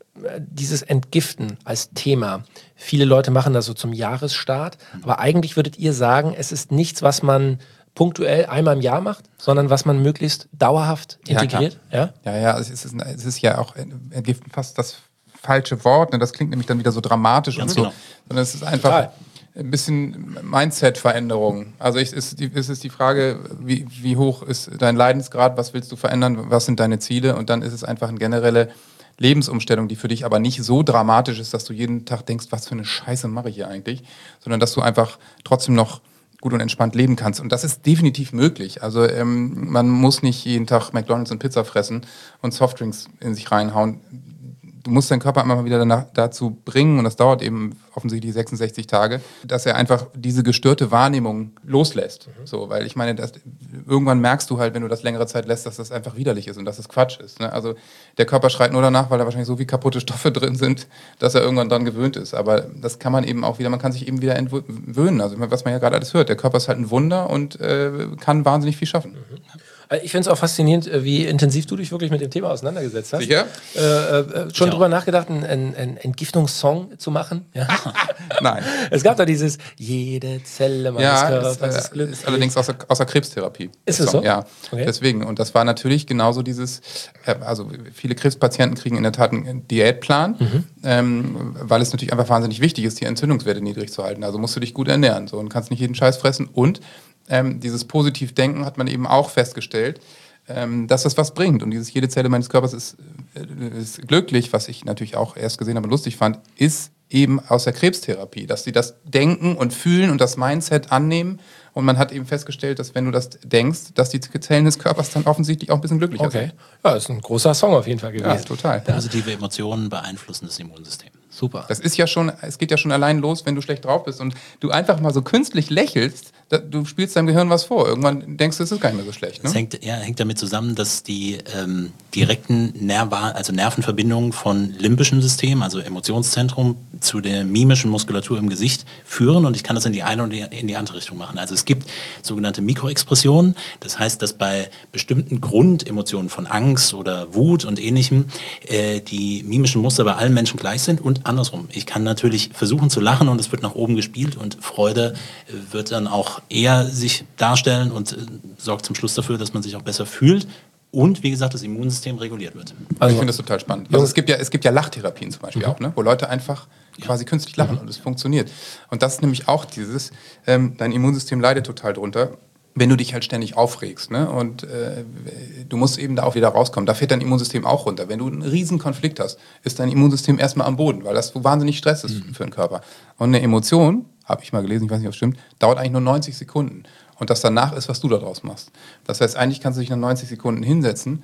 dieses Entgiften als Thema. Viele Leute machen das so zum Jahresstart, aber eigentlich würdet ihr sagen, es ist nichts, was man punktuell einmal im Jahr macht, sondern was man möglichst dauerhaft Ja, integriert? Ja, Ja, ja, es ist, es ist ja auch Entgiften fast das falsche Wort. Ne? Das klingt nämlich dann wieder so dramatisch Ganz und so. genau. Sondern es ist einfach Total. ein bisschen Mindset-Veränderung. Also ich, es, ist die, es ist die Frage, wie, wie hoch ist dein Leidensgrad, was willst du verändern, was sind deine Ziele? Und dann ist es einfach eine generelle Lebensumstellung, die für dich aber nicht so dramatisch ist, dass du jeden Tag denkst, was für eine Scheiße mache ich hier eigentlich, sondern dass du einfach trotzdem noch gut und entspannt leben kannst. Und das ist definitiv möglich. Also ähm, man muss nicht jeden Tag McDonald's und Pizza fressen und Softdrinks in sich reinhauen. Du musst deinen Körper immer mal wieder danach, dazu bringen, und das dauert eben offensichtlich sechsundsechzig Tage, dass er einfach diese gestörte Wahrnehmung loslässt. Mhm. So, weil ich meine, das, irgendwann merkst du halt, wenn du das längere Zeit lässt, dass das einfach widerlich ist und dass es Quatsch ist. Ne? Also der Körper schreit nur danach, weil da wahrscheinlich so viel kaputte Stoffe drin sind, dass er irgendwann dran gewöhnt ist. Aber das kann man eben auch wieder, man kann sich eben wieder entwöhnen. Also was man ja gerade alles hört, der Körper ist halt ein Wunder und äh, kann wahnsinnig viel schaffen. Mhm. Ich finde es auch faszinierend, wie intensiv du dich wirklich mit dem Thema auseinandergesetzt hast. Sicher? Äh, äh, schon Ja. drüber nachgedacht, einen, einen Entgiftungssong zu machen? Ja. Nein. Es gab da dieses jede Zelle meines Ja, Körpers ist, äh, ist glücklich. ist allerdings aus der, aus der Krebstherapie. Ist der es Song. so? Ja, Okay. deswegen. Und das war natürlich genauso dieses, äh, also viele Krebspatienten kriegen in der Tat einen Diätplan, Mhm. ähm, weil es natürlich einfach wahnsinnig wichtig ist, die Entzündungswerte niedrig zu halten. Also musst du dich gut ernähren so, und kannst nicht jeden Scheiß fressen. Und ähm, dieses Positivdenken hat man eben auch festgestellt, ähm, dass das was bringt. Und dieses jede Zelle meines Körpers ist, äh, ist glücklich, was ich natürlich auch erst gesehen habe und lustig fand, ist eben aus der Krebstherapie, dass sie das denken und fühlen und das Mindset annehmen. Und man hat eben festgestellt, dass wenn du das denkst, dass die Zellen des Körpers dann offensichtlich auch ein bisschen glücklicher Okay. sind. Ja, ist ein großer Song auf jeden Fall gewesen. Ja, total. Positive Emotionen beeinflussen das Immunsystem. Super. Das ist ja schon, es geht ja schon allein los, wenn du schlecht drauf bist und du einfach mal so künstlich lächelst, da, du spielst deinem Gehirn was vor. Irgendwann denkst du, es ist gar nicht mehr so schlecht. Ne? Das hängt, ja, hängt damit zusammen, dass die ähm, direkten Nerva, also Nervenverbindungen von limbischem System, also Emotionszentrum, zu der mimischen Muskulatur im Gesicht führen, und ich kann das in die eine und in die andere Richtung machen. Also es gibt sogenannte Mikroexpressionen, das heißt, dass bei bestimmten Grundemotionen von Angst oder Wut und Ähnlichem äh, die mimischen Muster bei allen Menschen gleich sind und andersrum. Ich kann natürlich versuchen zu lachen und es wird nach oben gespielt und Freude äh, wird dann auch eher sich darstellen und äh, sorgt zum Schluss dafür, dass man sich auch besser fühlt und, wie gesagt, das Immunsystem reguliert wird. Also ich finde das total spannend. Also es gibt ja, es gibt ja Lachtherapien zum Beispiel Mhm. auch, ne? Wo Leute einfach quasi künstlich lachen und es funktioniert. Und das ist nämlich auch dieses, ähm, dein Immunsystem leidet total drunter, wenn du dich halt ständig aufregst. Ne? Und äh, du musst eben da auch wieder rauskommen. Da fährt dein Immunsystem auch runter. Wenn du einen riesen Konflikt hast, ist dein Immunsystem erstmal am Boden, weil das so wahnsinnig Stress ist mhm. für den Körper. Und eine Emotion, habe ich mal gelesen, ich weiß nicht, ob es stimmt, dauert eigentlich nur neunzig Sekunden. Und das danach ist, was du daraus machst. Das heißt, eigentlich kannst du dich nach neunzig Sekunden hinsetzen,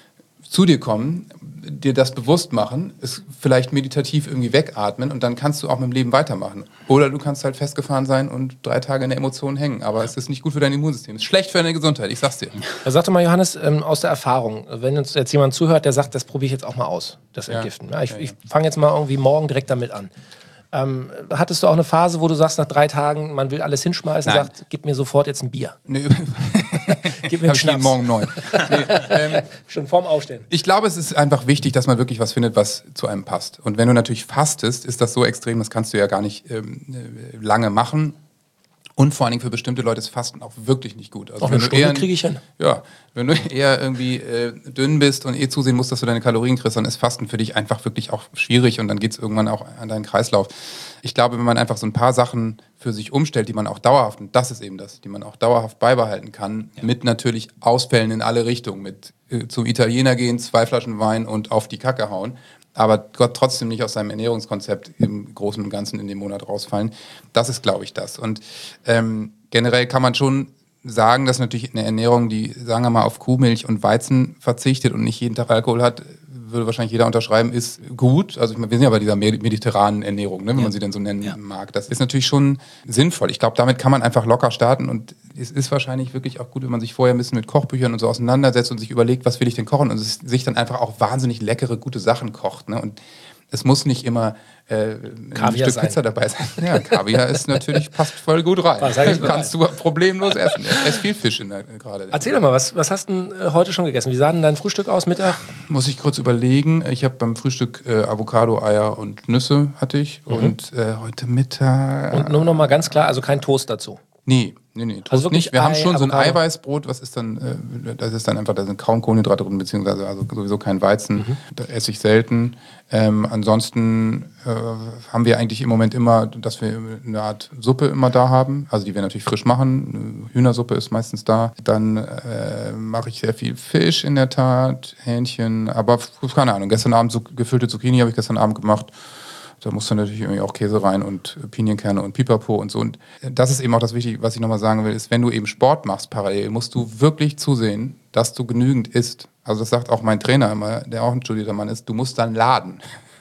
zu dir kommen, dir das bewusst machen, es vielleicht meditativ irgendwie wegatmen und dann kannst du auch mit dem Leben weitermachen. Oder du kannst halt festgefahren sein und drei Tage in der Emotion hängen. Aber es ist nicht gut für dein Immunsystem. Es ist schlecht für deine Gesundheit, ich sag's dir. Sag doch mal, Johannes, ähm, aus der Erfahrung, wenn uns jetzt jemand zuhört, der sagt, das probiere ich jetzt auch mal aus, das Ja. Entgiften. Ja, ich Ja, ich ja. fange jetzt mal irgendwie morgen direkt damit an. Ähm, hattest du auch eine Phase, wo du sagst, nach drei Tagen, man will alles hinschmeißen, Nein. sagt, gib mir sofort jetzt ein Bier. Nee. Gib mir einen Hab ich jeden Schnaps. Morgen neun. Nee, ähm, Schon vorm Aufstehen. ich glaube, es ist einfach wichtig, dass man wirklich was findet, was zu einem passt. Und wenn du natürlich fastest, ist das so extrem, das kannst du ja gar nicht ähm, äh, lange machen. Und vor allen Dingen für bestimmte Leute ist Fasten auch wirklich nicht gut. Also Auch wenn eine du Stunde eher, kriege ich hin. Ja, wenn du eher irgendwie äh, dünn bist und eh zusehen musst, dass du deine Kalorien kriegst, dann ist Fasten für dich einfach wirklich auch schwierig und dann geht es irgendwann auch an deinen Kreislauf. Ich glaube, wenn man einfach so ein paar Sachen für sich umstellt, die man auch dauerhaft, und das ist eben das, die man auch dauerhaft beibehalten kann, ja. mit natürlich Ausfällen in alle Richtungen, mit äh, zum Italiener gehen, zwei Flaschen Wein und auf die Kacke hauen, aber Gott trotzdem nicht aus seinem Ernährungskonzept im Großen und Ganzen in dem Monat rausfallen. Das ist, glaube ich, das. Und ähm, generell kann man schon sagen, dass natürlich eine Ernährung, die, sagen wir mal, auf Kuhmilch und Weizen verzichtet und nicht jeden Tag Alkohol hat, würde wahrscheinlich jeder unterschreiben, ist gut. Also ich meine, wir sind ja bei dieser mediterranen Ernährung, ne, wenn ja. man sie denn so nennen ja. mag. Das ist natürlich schon sinnvoll. Ich glaube, damit kann man einfach locker starten und es ist wahrscheinlich wirklich auch gut, wenn man sich vorher ein bisschen mit Kochbüchern und so auseinandersetzt und sich überlegt, was will ich denn kochen und es sich dann einfach auch wahnsinnig leckere, gute Sachen kocht. Ne? Und es muss nicht immer äh, ein Kaviar Stück sein. Pizza dabei sein. Ja, Kaviar ist natürlich, passt voll gut rein. Was, sag ich mal. Kannst du problemlos essen. Es ist viel Fisch in der, gerade. Erzähl doch mal, was, was hast du denn äh, heute schon gegessen? Wie sah denn dein Frühstück aus, Mittag? Muss ich kurz überlegen. Ich habe beim Frühstück äh, Avocado, Eier und Nüsse hatte ich. Mhm. Und äh, heute Mittag... Und nur noch mal ganz klar, also kein Toast dazu. Nee, nee, nee, Toast Also wirklich nicht. Wir Ei, haben schon so ein Avocado. Eiweißbrot, was ist dann, äh, das ist dann einfach, da sind kaum Kohlenhydrate drin, beziehungsweise also sowieso kein Weizen, mhm. da esse ich selten. Ähm, ansonsten äh, haben wir eigentlich im Moment immer, dass wir eine Art Suppe immer da haben, also die wir natürlich frisch machen. Hühnersuppe ist meistens da. Dann äh, mache ich sehr viel Fisch in der Tat, Hähnchen, aber keine Ahnung, gestern Abend so gefüllte Zucchini habe ich gestern Abend gemacht. Da muss dann natürlich irgendwie auch Käse rein und Pinienkerne und Pipapo und so. Und das ist eben auch das Wichtige, was ich nochmal sagen will, ist, wenn du eben Sport machst parallel, musst du wirklich zusehen, dass du genügend isst. Also das sagt auch mein Trainer immer, der auch ein studierter Mann ist, du musst dann laden.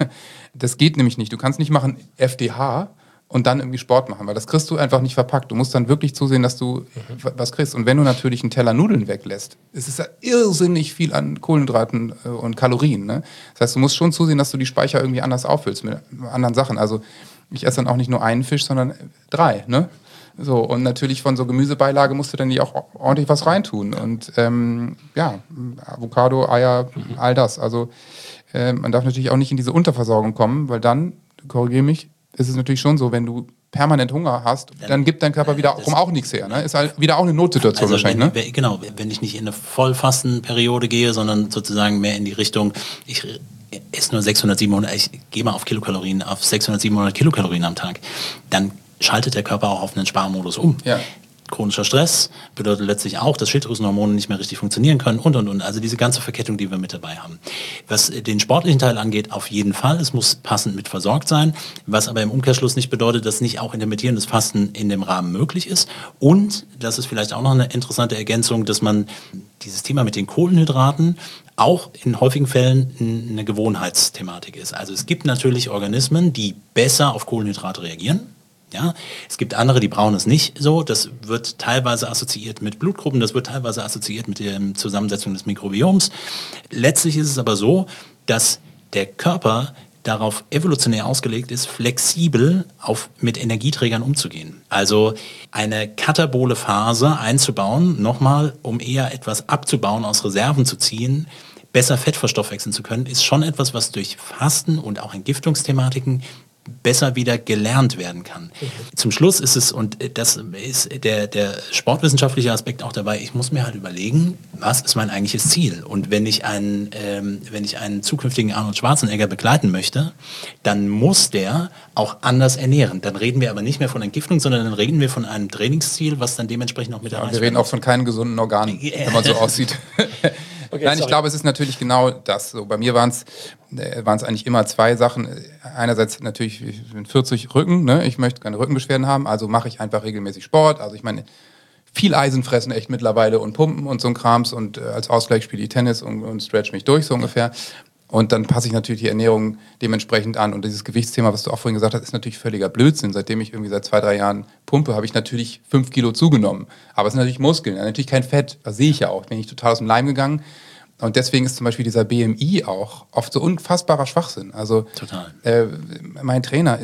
Das geht nämlich nicht. Du kannst nicht machen F D H und dann irgendwie Sport machen, weil das kriegst du einfach nicht verpackt. Du musst dann wirklich zusehen, dass du mhm. was kriegst. Und wenn du natürlich einen Teller Nudeln weglässt, ist es ja irrsinnig viel an Kohlenhydraten und Kalorien. Ne? Das heißt, du musst schon zusehen, dass du die Speicher irgendwie anders auffüllst mit anderen Sachen. Also ich esse dann auch nicht nur einen Fisch, sondern drei. Ne? So, und natürlich von so Gemüsebeilage musst du dann auch ordentlich was reintun. Und ähm, ja, Avocado, Eier, mhm. all das. Also äh, man darf natürlich auch nicht in diese Unterversorgung kommen, weil dann, korrigiere mich, ist es natürlich schon so, wenn du permanent Hunger hast, dann, dann gibt dein Körper wiederum auch nichts her. Ne? Ist halt wieder auch eine Notsituation also wahrscheinlich. Wenn, ne? Genau, wenn ich nicht in eine Vollfastenperiode gehe, sondern sozusagen mehr in die Richtung, ich esse nur sechshundert, siebenhundert, ich gehe mal auf Kilokalorien, auf sechshundert, siebenhundert Kilokalorien am Tag, dann schaltet der Körper auch auf einen Sparmodus um. Ja. Chronischer Stress bedeutet letztlich auch, dass Schilddrüsenhormone nicht mehr richtig funktionieren können und, und, und. Also diese ganze Verkettung, die wir mit dabei haben. Was den sportlichen Teil angeht, auf jeden Fall. Es muss passend mit versorgt sein. Was aber im Umkehrschluss nicht bedeutet, dass nicht auch intermittierendes Fasten in dem Rahmen möglich ist. Und das ist vielleicht auch noch eine interessante Ergänzung, dass man dieses Thema mit den Kohlenhydraten auch in häufigen Fällen eine Gewohnheitsthematik ist. Also es gibt natürlich Organismen, die besser auf Kohlenhydrate reagieren. Ja, es gibt andere, die brauchen es nicht so. Das wird teilweise assoziiert mit Blutgruppen, das wird teilweise assoziiert mit der Zusammensetzung des Mikrobioms. Letztlich ist es aber so, dass der Körper darauf evolutionär ausgelegt ist, flexibel auf, mit Energieträgern umzugehen. Also eine katabole Phase einzubauen, nochmal, um eher etwas abzubauen, aus Reserven zu ziehen, besser Fett verstoffwechseln zu können, ist schon etwas, was durch Fasten und auch Entgiftungsthematiken besser wieder gelernt werden kann. Okay. Zum Schluss ist es, und das ist der, der sportwissenschaftliche Aspekt auch dabei, ich muss mir halt überlegen, was ist mein eigentliches Ziel? Und wenn ich einen, ähm, wenn ich einen zukünftigen Arnold Schwarzenegger begleiten möchte, dann muss der auch anders ernähren. Dann reden wir aber nicht mehr von Entgiftung, sondern dann reden wir von einem Trainingsziel, was dann dementsprechend auch mit ja, wir reden auch von keinen gesunden Organen, wenn man so aussieht. Okay, Nein, sorry. Ich glaube, es ist natürlich genau das. So, bei mir waren es äh, waren es eigentlich immer zwei Sachen. Einerseits natürlich, ich bin vierzig Rücken, ne? Ich möchte keine Rückenbeschwerden haben, also mache ich einfach regelmäßig Sport. Also ich meine, viel Eisen fressen echt mittlerweile und pumpen und so ein Krams und äh, als Ausgleich spiele ich Tennis und, und stretch mich durch so ungefähr. Und dann passe ich natürlich die Ernährung dementsprechend an. Und dieses Gewichtsthema, was du auch vorhin gesagt hast, ist natürlich völliger Blödsinn. Seitdem ich irgendwie seit zwei, drei Jahren pumpe, habe ich natürlich fünf Kilo zugenommen. Aber es sind natürlich Muskeln, natürlich kein Fett. Das sehe ich ja auch. Bin ich total aus dem Leim gegangen. Und deswegen ist zum Beispiel dieser B M I auch oft so unfassbarer Schwachsinn. Also total. Äh, mein Trainer ist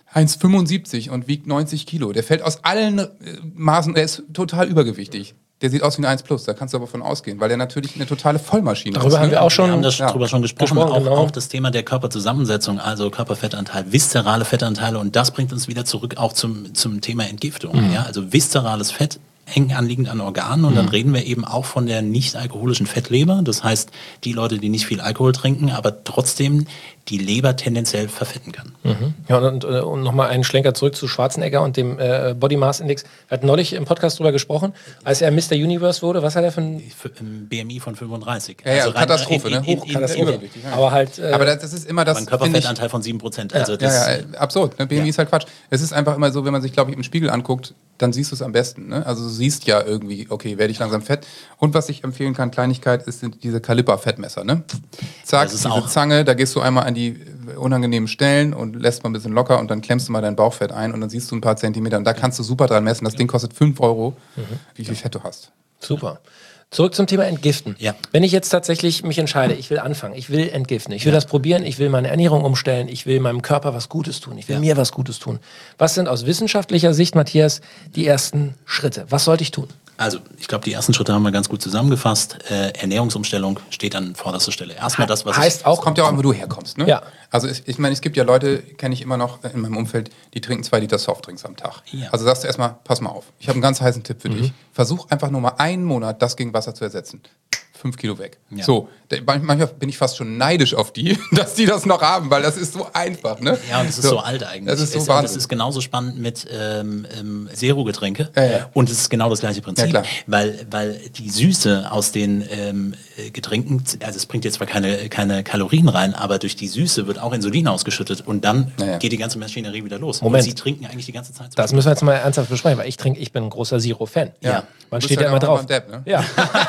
eins Komma fünfundsiebzig und wiegt neunzig Kilo. Der fällt aus allen äh, Maßen, der ist total übergewichtig. Der sieht aus wie ein eins plus, da kannst du aber von ausgehen, weil der natürlich eine totale Vollmaschine Darüber ist. haben ne? wir auch schon, Wir haben das ja. drüber schon gesprochen, gesprochen, auch, genau. auch das Thema der Körperzusammensetzung, also Körperfettanteil, viszerale Fettanteile, und das bringt uns wieder zurück auch zum, zum Thema Entgiftung. Mhm. Ja? Also viszerales Fett, eng anliegend an Organen, und mhm. dann reden wir eben auch von der nicht alkoholischen Fettleber, das heißt die Leute, die nicht viel Alkohol trinken, aber trotzdem die Leber tendenziell verfetten kann. Mhm. Ja, und, und, und nochmal einen Schlenker zurück zu Schwarzenegger und dem äh, Body Mass Index. Wir hatten neulich im Podcast drüber gesprochen, als er Mister Universe wurde, was hat er für ein... Im B M I von fünfunddreißig. Ja, ja, also Katastrophe, in, in, ne? in, Hochkatastrophe. in, in, Ja. Aber halt... Äh, Aber das, das ist immer das, ein finde ich, Körperfettanteil von sieben Prozent. Also ja, das, ja, ja, absurd. Ne? B M I ja. ist halt Quatsch. Es ist einfach immer so, wenn man sich, glaube ich, im Spiegel anguckt, dann siehst du es am besten. Ne? Also du siehst ja irgendwie, okay, werde ich langsam fett. Und was ich empfehlen kann, Kleinigkeit, ist, sind diese Calipper-Fettmesser. Ne? Zack, Das ist diese auch- Zange, da gehst du einmal an die unangenehmen Stellen und lässt mal ein bisschen locker und dann klemmst du mal dein Bauchfett ein und dann siehst du ein paar Zentimeter. Und da kannst du super dran messen. Das Ding kostet fünf Euro, wie viel Fett du hast. Super. Zurück zum Thema Entgiften. Ja. Wenn ich jetzt tatsächlich mich entscheide, ich will anfangen, ich will entgiften, ich will das probieren, ich will meine Ernährung umstellen, ich will meinem Körper was Gutes tun, ich will Ja. mir was Gutes tun. Was sind aus wissenschaftlicher Sicht, Matthias, die ersten Schritte? Was sollte ich tun? Also, ich glaube, die ersten Schritte haben wir ganz gut zusammengefasst. Äh, Ernährungsumstellung steht an vorderster Stelle. Erstmal das, was Heißt ich, auch, Es kommt ja auch an, wo du herkommst. Ne? Ja. Also ich, ich meine, es gibt ja Leute, kenne ich immer noch in meinem Umfeld, die trinken zwei Liter Softdrinks am Tag. Ja. Also sagst du erstmal, pass mal auf, ich habe einen ganz heißen Tipp für dich. Versuch einfach nur mal einen Monat das gegen Wasser zu ersetzen. Fünf Kilo weg. Ja. So, da- manchmal bin ich fast schon neidisch auf die, dass die das noch haben, weil das ist so einfach. Ne? ja, und das ist so, alt eigentlich. Das ist so es, und Wahnsinn. das ist genauso spannend mit ähm, ähm, Zero-Getränke. Ja, ja. Und es ist genau das gleiche Prinzip. Ja, klar. weil, weil die Süße aus den ähm, äh, Getränken, also es bringt jetzt zwar keine, keine Kalorien rein, aber durch die Süße wird auch Insulin ausgeschüttet und dann Ja, ja. geht die ganze Maschinerie wieder los. Moment. Und sie trinken eigentlich die ganze Zeit so. das müssen wir jetzt mal ernsthaft besprechen, weil ich trinke, ich bin ein großer Zero-Fan. Ja. Man Du steht bist ja halt immer auch drauf. einfach ein Depp, ne? Ja.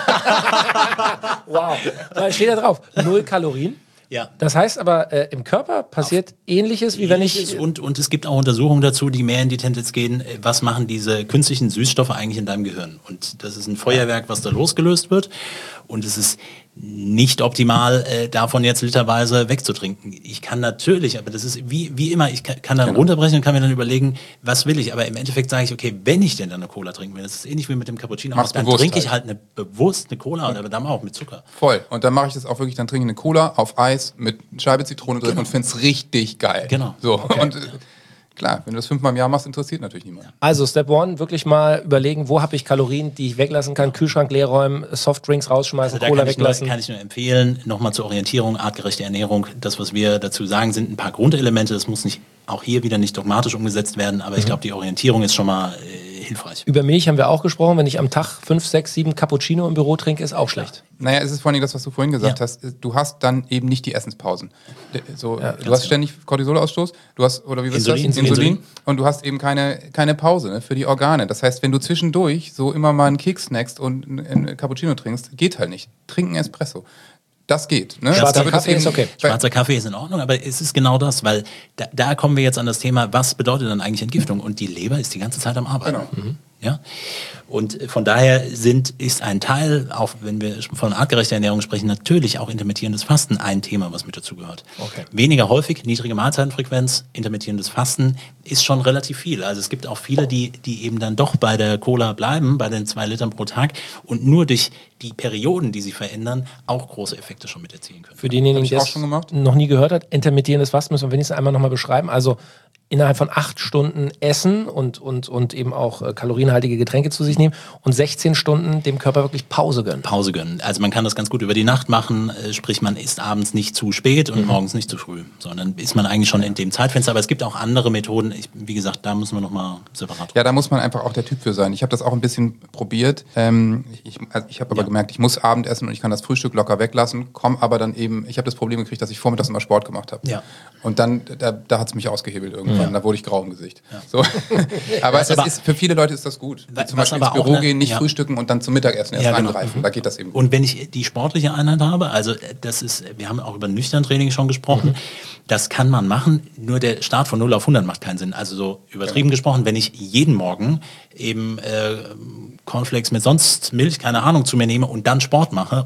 Wow. Da steht da drauf. Null Kalorien. Ja. Das heißt aber, äh, im Körper passiert Ähnliches, wie wenn ich... Ähnliches und, und es gibt auch Untersuchungen dazu, die mehr in die Tendenz gehen, äh, was machen diese künstlichen Süßstoffe eigentlich in deinem Gehirn. Und das ist ein Feuerwerk, was da losgelöst wird. Und es ist nicht optimal, äh, davon jetzt literweise wegzutrinken. Ich kann natürlich, aber das ist wie, wie immer, ich kann, kann dann runterbrechen und kann mir dann überlegen, was will ich. Aber im Endeffekt sage ich, okay, wenn ich denn dann eine Cola trinken will, das ist ähnlich wie mit dem Cappuccino, Mach's dann bewusst trinke ich halt. halt eine, bewusst eine Cola oder dann auch mit Zucker. Voll. Und dann mache ich das auch wirklich, dann trinke ich eine Cola auf Eis mit Scheibe Zitrone drin und finde es richtig geil. Genau. So. Und äh, klar, wenn du das fünfmal im Jahr machst, interessiert natürlich niemand. Also Step One, wirklich mal überlegen, wo habe ich Kalorien, die ich weglassen kann, Kühlschrank leer räumen, Softdrinks rausschmeißen, Also da Cola kann ich, nur, weglassen. kann ich nur empfehlen, nochmal zur Orientierung, artgerechte Ernährung. Das, was wir dazu sagen, sind ein paar Grundelemente. Das muss nicht auch hier wieder nicht dogmatisch umgesetzt werden, aber ich glaube, die Orientierung ist schon mal äh, hilfreich. Über Milch haben wir auch gesprochen. Wenn ich am Tag fünf, sechs, sieben Cappuccino im Büro trinke, ist auch schlecht. Naja, es ist vor allem das, was du vorhin gesagt Ja. hast. Du hast dann eben nicht die Essenspausen. D- So, Ja, du hast ständig Cortisolausstoß, du hast, oder wie wirst du das? Insulin. Insulin. Insulin. Und du hast eben keine, keine Pause, ne, für die Organe. Das heißt, wenn du zwischendurch so immer mal einen Keks snackst und einen Cappuccino trinkst, geht halt nicht. Trink einen Espresso. Das geht. Ne? Schwarzer Da wird es Kaffee ist okay. Bei- Schwarzer Kaffee ist in Ordnung, aber es ist genau das, weil da, da kommen wir jetzt an das Thema, was bedeutet dann eigentlich Entgiftung? Und die Leber ist die ganze Zeit am Arbeiten. Genau. Mhm. Ja? Und von daher sind, ist ein Teil, auch wenn wir von artgerechter Ernährung sprechen, natürlich auch intermittierendes Fasten ein Thema, was mit dazugehört. Okay. Weniger häufig, niedrige Mahlzeitenfrequenz, intermittierendes Fasten ist schon relativ viel. Also es gibt auch viele, die, die eben dann doch bei der Cola bleiben, bei den zwei Litern pro Tag und nur durch die Perioden, die sie verändern, auch große Effekte schon mit erzielen können. Für denjenigen, Hab ich der auch es schon gemacht. noch nie gehört hat, intermittierendes Fasten müssen wir wenigstens einmal nochmal beschreiben. Also innerhalb von acht Stunden essen und, und, und eben auch äh, kalorienhaltige Getränke zu sich nehmen und sechzehn Stunden dem Körper wirklich Pause gönnen. Pause gönnen. Also man kann das ganz gut über die Nacht machen, äh, sprich man isst abends nicht zu spät und morgens nicht zu früh, sondern ist man eigentlich schon in dem Zeitfenster. Aber es gibt auch andere Methoden. Ich, wie gesagt, da müssen wir nochmal separat. Ja, da muss man einfach auch der Typ für sein. Ich habe das auch ein bisschen probiert. Ähm, ich also ich habe aber Ja. gemerkt, ich muss Abendessen und ich kann das Frühstück locker weglassen, komme aber dann eben, ich habe das Problem gekriegt, dass ich vormittags immer Sport gemacht habe. Ja. Und dann, da, da hat es mich ausgehebelt irgendwann, Ja. da wurde ich grau im Gesicht. So. aber es aber- ist, für viele Leute ist das gut. Die Was zum Beispiel aber ins auch Büro eine- gehen, nicht ja. frühstücken und dann zum Mittagessen erst Ja, genau. angreifen. Da geht das eben gut. Und wenn ich die sportliche Einheit habe, also äh, das ist, wir haben auch über nüchtern Training schon gesprochen, das kann man machen, nur der Start von null auf hundert macht keinen Sinn. Also so übertrieben gesprochen, wenn ich jeden Morgen eben äh, Cornflakes mit sonst Milch, keine Ahnung, zu mir nehme und dann Sport mache und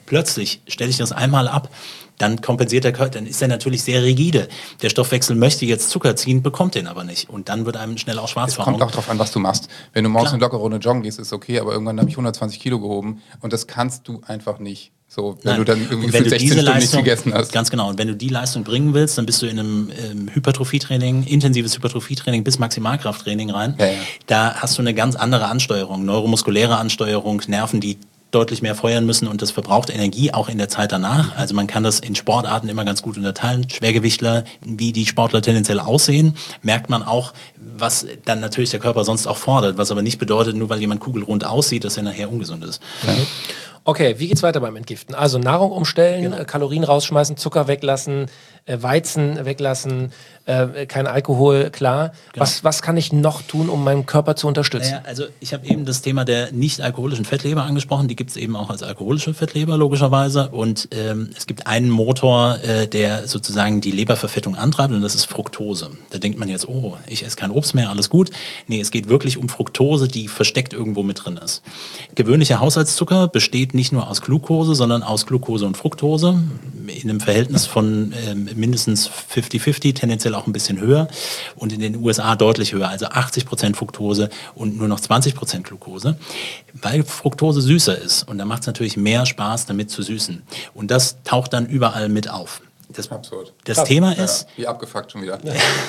Plötzlich stelle ich das einmal ab, dann kompensiert der Körper, dann ist er natürlich sehr rigide. Der Stoffwechsel möchte jetzt Zucker ziehen, bekommt den aber nicht. Und dann wird einem schnell auch Schwarzfahrt. Es kommt auch drauf an, was du machst. Wenn du morgens eine lockere Runde joggen gehst, ist okay, aber irgendwann habe ich hundertzwanzig Kilo gehoben und das kannst du einfach nicht. So, wenn Nein. du dann irgendwie wenn für du sechzehn diese Stunden Leistung, nicht gegessen hast. Ganz genau. Und wenn du die Leistung bringen willst, dann bist du in einem ähm, Hypertrophietraining, intensives Hypertrophietraining bis Maximalkrafttraining rein. Ja, ja. Da hast du eine ganz andere Ansteuerung, neuromuskuläre Ansteuerung, Nerven, die deutlich mehr feuern müssen und das verbraucht Energie auch in der Zeit danach. Also man kann das in Sportarten immer ganz gut unterteilen. Schwergewichtler, wie die Sportler tendenziell aussehen, merkt man auch, was dann natürlich der Körper sonst auch fordert, was aber nicht bedeutet, nur weil jemand kugelrund aussieht, dass er nachher ungesund ist. Ja. Okay, wie geht's weiter beim Entgiften? Also Nahrung umstellen, genau. Kalorien rausschmeißen, Zucker weglassen, äh, Weizen weglassen, äh, kein Alkohol, klar. Genau. Was, was kann ich noch tun, um meinen Körper zu unterstützen? Naja, also ich habe eben das Thema der nicht alkoholischen Fettleber angesprochen. Die gibt es eben auch als alkoholische Fettleber logischerweise. Und ähm, es gibt einen Motor, äh, der sozusagen die Leberverfettung antreibt und das ist Fructose. Da denkt man jetzt, oh, ich esse kein Obst mehr, alles gut. Nee, es geht wirklich um Fructose, die versteckt irgendwo mit drin ist. Gewöhnlicher Haushaltszucker besteht nicht nur aus Glucose, sondern aus Glucose und Fructose in einem Verhältnis von ähm, mindestens fünfzig fünfzig, tendenziell auch ein bisschen höher und in den U S A deutlich höher, also achtzig Prozent Fructose und nur noch zwanzig Prozent Glucose, weil Fructose süßer ist und da macht es natürlich mehr Spaß, damit zu süßen. Und das taucht dann überall mit auf. Das, Absurd. Das Krass. Thema ist, ja, wie abgefuckt schon wieder.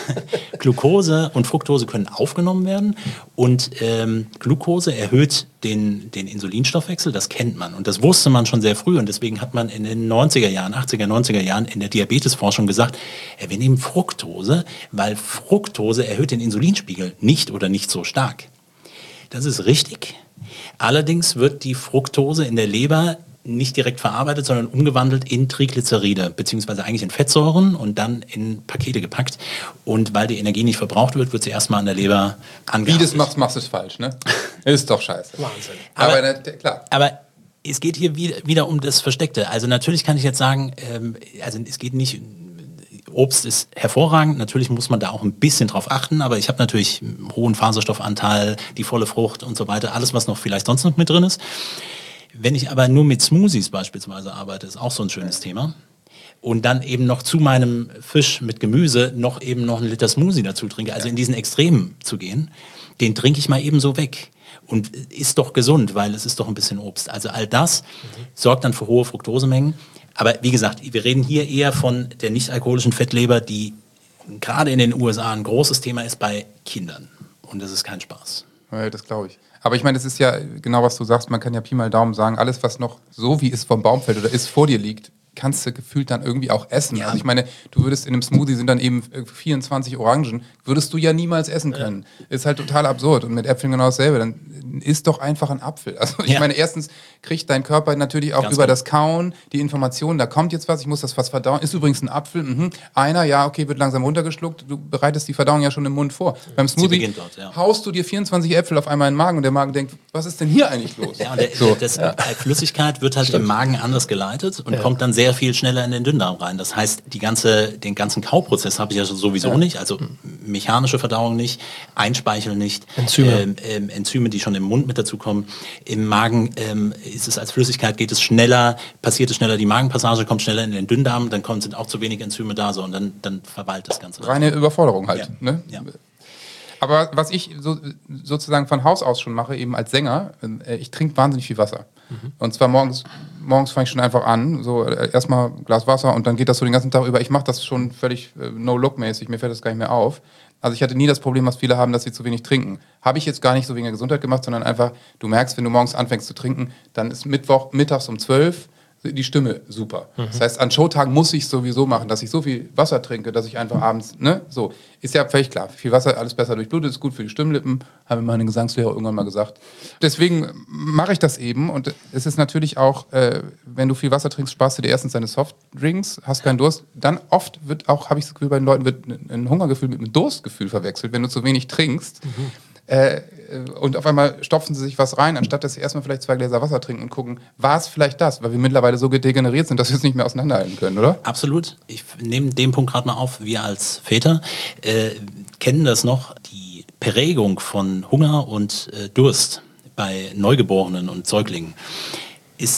Glucose und Fructose können aufgenommen werden und ähm, Glucose erhöht den, den Insulinstoffwechsel, das kennt man und das wusste man schon sehr früh und deswegen hat man in den neunziger Jahren, achtziger, neunziger Jahren in der Diabetesforschung gesagt, äh, wir nehmen Fructose, weil Fructose erhöht den Insulinspiegel nicht oder nicht so stark. Das ist richtig. Allerdings wird die Fructose in der Leber nicht direkt verarbeitet, sondern umgewandelt in Triglyceride, beziehungsweise eigentlich in Fettsäuren und dann in Pakete gepackt. Und weil die Energie nicht verbraucht wird, wird sie erstmal an der Leber angehaftet. Wie du das machst, machst du es falsch, ne? Ist doch scheiße. Wahnsinn. Aber, aber ne, klar. Aber es geht hier wieder, wieder um das Versteckte. Also natürlich kann ich jetzt sagen, ähm, also es geht nicht... Obst ist hervorragend, natürlich muss man da auch ein bisschen drauf achten, aber ich habe natürlich einen hohen Faserstoffanteil, die volle Frucht und so weiter, alles, was noch vielleicht sonst noch mit drin ist. Wenn ich aber nur mit Smoothies beispielsweise arbeite, ist auch so ein schönes Thema. Und dann eben noch zu meinem Fisch mit Gemüse noch eben noch einen Liter Smoothie dazu trinke, also in diesen Extremen zu gehen, den trinke ich mal eben so weg. Und ist doch gesund, weil es ist doch ein bisschen Obst. Also all das mhm. sorgt dann für hohe Fructosemengen. Aber wie gesagt, wir reden hier eher von der nicht-alkoholischen Fettleber, die gerade in den U S A ein großes Thema ist bei Kindern. Und das ist kein Spaß. Ja, das glaube ich. Aber ich meine, das ist ja genau, was du sagst. Man kann ja Pi mal Daumen sagen, alles, was noch so wie es vom Baum fällt oder ist vor dir liegt, kannst du gefühlt dann irgendwie auch essen. Ja. Also ich meine, du würdest in einem Smoothie sind dann eben vierundzwanzig Orangen, würdest du ja niemals essen können. Ja. Ist halt total absurd. Und mit Äpfeln genau dasselbe. Dann isst doch einfach ein Apfel. Also ich ja. meine, erstens kriegt dein Körper natürlich auch Ganz über gut. das Kauen die Information, da kommt jetzt was, ich muss das was verdauen. Ist übrigens ein Apfel. Mhm. Einer, ja, okay, wird langsam runtergeschluckt. Du bereitest die Verdauung ja schon im Mund vor. Ja. Beim Smoothie dort, ja. haust du dir vierundzwanzig Äpfel auf einmal in den Magen und der Magen denkt, was ist denn hier eigentlich los? Ja, und der, so. das, ja. Flüssigkeit wird halt Stimmt. im Magen anders geleitet und ja. kommt dann sehr viel schneller in den Dünndarm rein. Das heißt, die ganze, den ganzen Kauprozess habe ich ja sowieso ja. nicht, also mechanische Verdauung nicht, Einspeicheln nicht, Enzyme, ähm, ähm, Enzyme, die schon im Mund mit dazu kommen. Im Magen ähm, ist es als Flüssigkeit, geht es schneller, passiert es schneller, die Magenpassage kommt schneller in den Dünndarm, dann kommen, sind auch zu wenig Enzyme da so, und dann, dann verwaltet das Ganze. Reine Überforderung halt. Ja. Ne? Ja. Aber was ich so, sozusagen von Haus aus schon mache, eben als Sänger, äh, ich trinke wahnsinnig viel Wasser. Mhm. Und zwar morgens, morgens fange ich schon einfach an, so äh, erstmal Glas Wasser und dann geht das so den ganzen Tag über. Ich mache das schon völlig äh, no-look-mäßig, mir fällt das gar nicht mehr auf. Also ich hatte nie das Problem, was viele haben, dass sie zu wenig trinken. Habe ich jetzt gar nicht so wegen der Gesundheit gemacht, sondern einfach, du merkst, wenn du morgens anfängst zu trinken, dann ist Mittwoch mittags um zwölf die Stimme super. Mhm. Das heißt, an Showtagen muss ich sowieso machen, dass ich so viel Wasser trinke, dass ich einfach abends, ne, so. Ist ja völlig klar. Viel Wasser, alles besser durchblutet, ist gut für die Stimmlippen, haben mir meine Gesangslehrer irgendwann mal gesagt. Deswegen mache ich das eben und es ist natürlich auch, äh, wenn du viel Wasser trinkst, sparst du dir erstens deine Softdrinks, hast keinen Durst. Dann oft wird auch, habe ich das Gefühl, bei den Leuten wird ein Hungergefühl mit einem Durstgefühl verwechselt, wenn du zu wenig trinkst. Mhm. Äh, und auf einmal stopfen sie sich was rein, anstatt dass sie erstmal vielleicht zwei Gläser Wasser trinken und gucken, war es vielleicht das? Weil wir mittlerweile so degeneriert sind, dass wir es nicht mehr auseinanderhalten können, oder? Absolut. Ich nehme den Punkt gerade mal auf. Wir als Väter äh, kennen das noch, die Prägung von Hunger und äh, Durst bei Neugeborenen und Säuglingen ist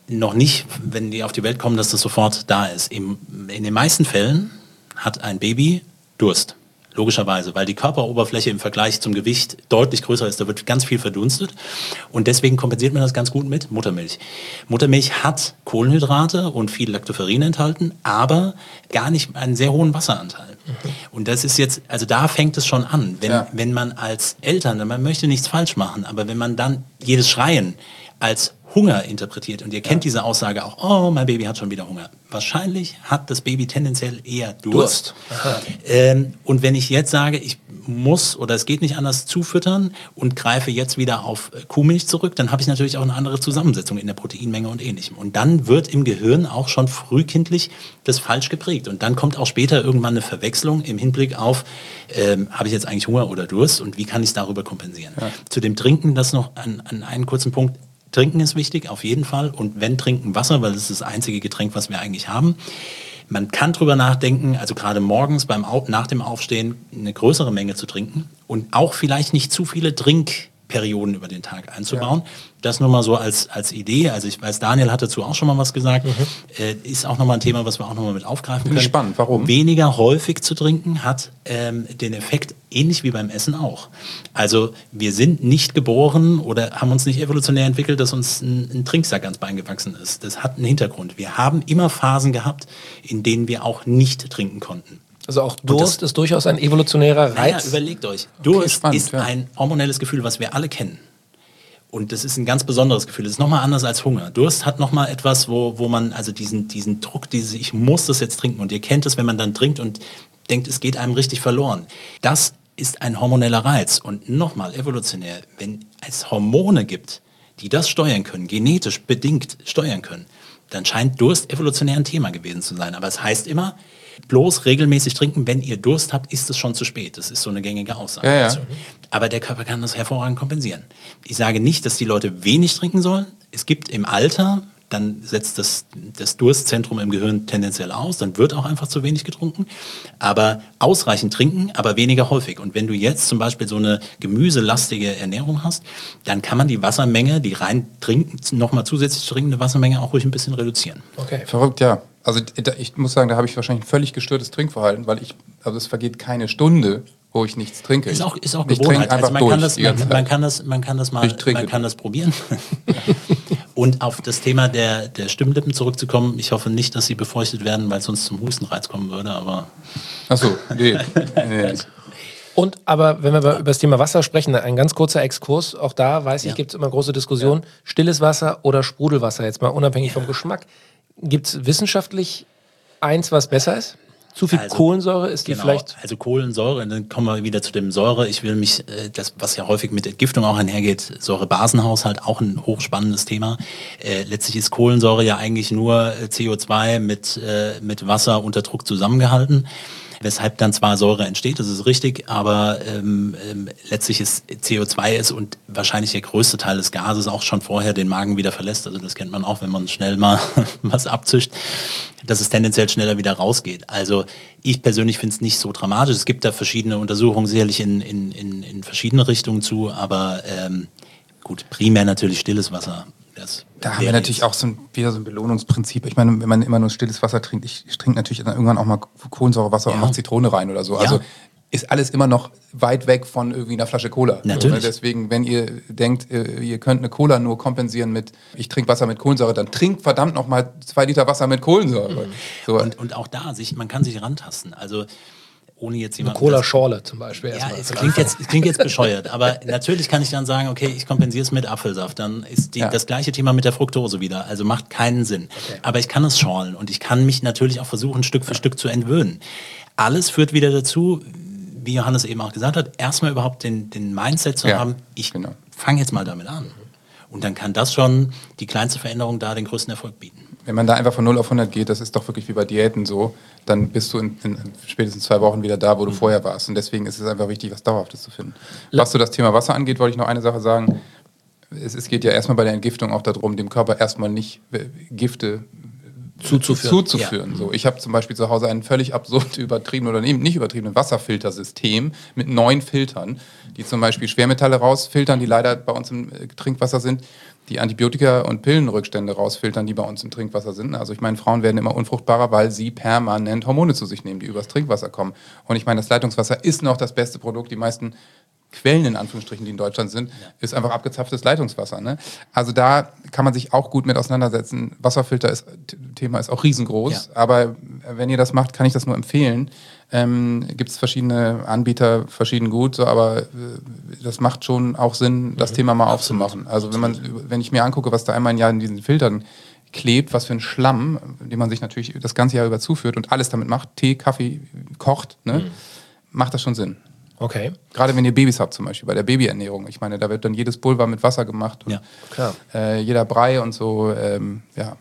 noch nicht, wenn die auf die Welt kommen, dass das sofort da ist. Im, in den meisten Fällen hat ein Baby Durst. Logischerweise, weil die Körperoberfläche im Vergleich zum Gewicht deutlich größer ist. Da wird ganz viel verdunstet. Und deswegen kompensiert man das ganz gut mit Muttermilch. Muttermilch hat Kohlenhydrate und viel Lactoferrin enthalten, aber gar nicht einen sehr hohen Wasseranteil. Mhm. Und das ist jetzt, also da fängt es schon an. Wenn, ja. wenn man als Eltern, man möchte nichts falsch machen, aber wenn man dann jedes Schreien als Hunger interpretiert, und ihr kennt ja. diese Aussage auch, oh, mein Baby hat schon wieder Hunger. Wahrscheinlich hat das Baby tendenziell eher Durst. Durst. Ähm, und wenn ich jetzt sage, ich muss oder es geht nicht anders zufüttern und greife jetzt wieder auf Kuhmilch zurück, dann habe ich natürlich auch eine andere Zusammensetzung in der Proteinmenge und Ähnlichem. Und dann wird im Gehirn auch schon frühkindlich das falsch geprägt. Und dann kommt auch später irgendwann eine Verwechslung im Hinblick auf, ähm, habe ich jetzt eigentlich Hunger oder Durst und wie kann ich es darüber kompensieren. Ja. Zu dem Trinken, das noch an, an einen kurzen Punkt. Trinken ist wichtig, auf jeden Fall. Und wenn trinken, Wasser, weil das ist das einzige Getränk, was wir eigentlich haben. Man kann drüber nachdenken, also gerade morgens beim Au- nach dem Aufstehen eine größere Menge zu trinken und auch vielleicht nicht zu viele Trinkperioden über den Tag einzubauen. Ja. Das nur mal so als, als Idee. Also ich weiß, Daniel hat dazu auch schon mal was gesagt. Mhm. Äh, ist auch nochmal ein Thema, was wir auch nochmal mit aufgreifen können. Spannend, warum? Weniger häufig zu trinken hat ähm, den Effekt, ähnlich wie beim Essen auch. Also wir sind nicht geboren oder haben uns nicht evolutionär entwickelt, dass uns ein, ein Trinksack ans Bein gewachsen ist. Das hat einen Hintergrund. Wir haben immer Phasen gehabt, in denen wir auch nicht trinken konnten. Also auch Durst ist durchaus ein evolutionärer Reiz. Naja, überlegt euch. Durst okay, spannend, ist ja. ein hormonelles Gefühl, was wir alle kennen. Und das ist ein ganz besonderes Gefühl. Das ist nochmal anders als Hunger. Durst hat nochmal etwas, wo, wo man, also diesen, diesen Druck, dieses ich muss das jetzt trinken. Und ihr kennt es, wenn man dann trinkt und denkt, es geht einem richtig verloren. Das ist ein hormoneller Reiz. Und nochmal, evolutionär, wenn es Hormone gibt, die das steuern können, genetisch bedingt steuern können, dann scheint Durst evolutionär ein Thema gewesen zu sein. Aber es heißt immer, bloß regelmäßig trinken, wenn ihr Durst habt, ist es schon zu spät. Das ist so eine gängige Aussage. Ja, ja. Aber der Körper kann das hervorragend kompensieren. Ich sage nicht, dass die Leute wenig trinken sollen. Es gibt im Alter, dann setzt das, das Durstzentrum im Gehirn tendenziell aus, dann wird auch einfach zu wenig getrunken. Aber ausreichend trinken, aber weniger häufig. Und wenn du jetzt zum Beispiel so eine gemüselastige Ernährung hast, dann kann man die Wassermenge, die rein trinken, nochmal zusätzlich trinkende Wassermenge auch ruhig ein bisschen reduzieren. Okay. Verrückt, ja. Also ich muss sagen, da habe ich wahrscheinlich ein völlig gestörtes Trinkverhalten, weil ich, also es vergeht keine Stunde, wo ich nichts trinke. Ist auch, ist auch ich Gewohnheit. Einfach also man, durch, kann das, man, man, kann das, man kann das mal, man kann das probieren. Und auf das Thema der, der Stimmlippen zurückzukommen, ich hoffe nicht, dass sie befeuchtet werden, weil es sonst zum Hustenreiz kommen würde, aber... Ach so, nee. nee. Und aber, wenn wir über das Thema Wasser sprechen, ein ganz kurzer Exkurs, auch da, weiß ich, ja. gibt es immer große Diskussionen, ja. Stilles Wasser oder Sprudelwasser, jetzt mal unabhängig vom Geschmack. Gibt es wissenschaftlich eins, was besser ist? Zu viel also, Kohlensäure ist die genau, vielleicht... Also Kohlensäure, und dann kommen wir wieder zu dem Säure. Ich will mich, äh, das, was ja häufig mit Entgiftung auch einhergeht, Säure-Basen-Haushalt, auch ein hochspannendes Thema. Äh, letztlich ist Kohlensäure ja eigentlich nur C O zwei mit, äh, mit Wasser unter Druck zusammengehalten. Weshalb dann zwar Säure entsteht, das ist richtig, aber ähm, ähm, letztlich ist C O zwei ist und wahrscheinlich der größte Teil des Gases auch schon vorher den Magen wieder verlässt. Also das kennt man auch, wenn man schnell mal was abzischt, dass es tendenziell schneller wieder rausgeht. Also ich persönlich finde es nicht so dramatisch. Es gibt da verschiedene Untersuchungen sicherlich in, in, in, in verschiedene Richtungen zu, aber ähm, gut, primär natürlich stilles Wasser. Das da haben wir natürlich auch so ein, wieder so ein Belohnungsprinzip. Ich meine, wenn man immer nur stilles Wasser trinkt, ich, ich trinke natürlich dann irgendwann auch mal Kohlensäurewasser ja. und noch Zitrone rein oder so. Ja. Also ist alles immer noch weit weg von irgendwie einer Flasche Cola. Natürlich. Deswegen, wenn ihr denkt, ihr könnt eine Cola nur kompensieren mit, ich trinke Wasser mit Kohlensäure, dann trinkt verdammt noch mal zwei Liter Wasser mit Kohlensäure. Mhm. So. Und, und auch da, sich, man kann sich rantasten. Also ohne jetzt jemand. Eine Cola-Schorle zum Beispiel. Ja, es klingt, jetzt, es klingt jetzt bescheuert, aber natürlich kann ich dann sagen, okay, ich kompensiere es mit Apfelsaft. Dann ist die, ja. das gleiche Thema mit der Fructose wieder. Also macht keinen Sinn. Okay. Aber ich kann es schorlen und ich kann mich natürlich auch versuchen, Stück für ja. Stück zu entwöhnen. Alles führt wieder dazu, wie Johannes eben auch gesagt hat, erstmal überhaupt den, den Mindset zu ja, haben, ich genau. fange jetzt mal damit an. Und dann kann das schon die kleinste Veränderung da den größten Erfolg bieten. Wenn man da einfach von null auf hundert geht, das ist doch wirklich wie bei Diäten so, dann bist du in, in spätestens zwei Wochen wieder da, wo du mhm. vorher warst. Und deswegen ist es einfach wichtig, was Dauerhaftes zu finden. La- was so das Thema Wasser angeht, wollte ich noch eine Sache sagen. Es, es geht ja erstmal bei der Entgiftung auch darum, dem Körper erstmal nicht Gifte zuzuführen. zuzuführen. Ja. So, ich habe zum Beispiel zu Hause ein völlig absurd übertrieben oder eben nicht übertrieben Wasserfiltersystem mit neun Filtern, die zum Beispiel Schwermetalle rausfiltern, die leider bei uns im Trinkwasser sind, die Antibiotika- und Pillenrückstände rausfiltern, die bei uns im Trinkwasser sind. Also ich meine, Frauen werden immer unfruchtbarer, weil sie permanent Hormone zu sich nehmen, die übers Trinkwasser kommen. Und ich meine, das Leitungswasser ist noch das beste Produkt. Die meisten Quellen, in Anführungsstrichen, die in Deutschland sind, ja. ist einfach abgezapftes Leitungswasser. Ne? Also da kann man sich auch gut mit auseinandersetzen. Wasserfilter ist, Thema ist auch riesengroß, ja. aber wenn ihr das macht, kann ich das nur empfehlen. Ähm, gibt es verschiedene Anbieter, verschieden gut, so, aber äh, das macht schon auch Sinn, das mhm. Thema mal Absolut. aufzumachen. Also wenn man, wenn ich mir angucke, was da einmal im Jahr in diesen Filtern klebt, was für ein Schlamm, den man sich natürlich das ganze Jahr über zuführt und alles damit macht, Tee, Kaffee, kocht, ne, mhm. macht das schon Sinn. Okay. Gerade wenn ihr Babys habt zum Beispiel, bei der Babyernährung. Ich meine, da wird dann jedes Pulver mit Wasser gemacht. Und, ja, klar. Äh, jeder Brei und so, ähm, ja.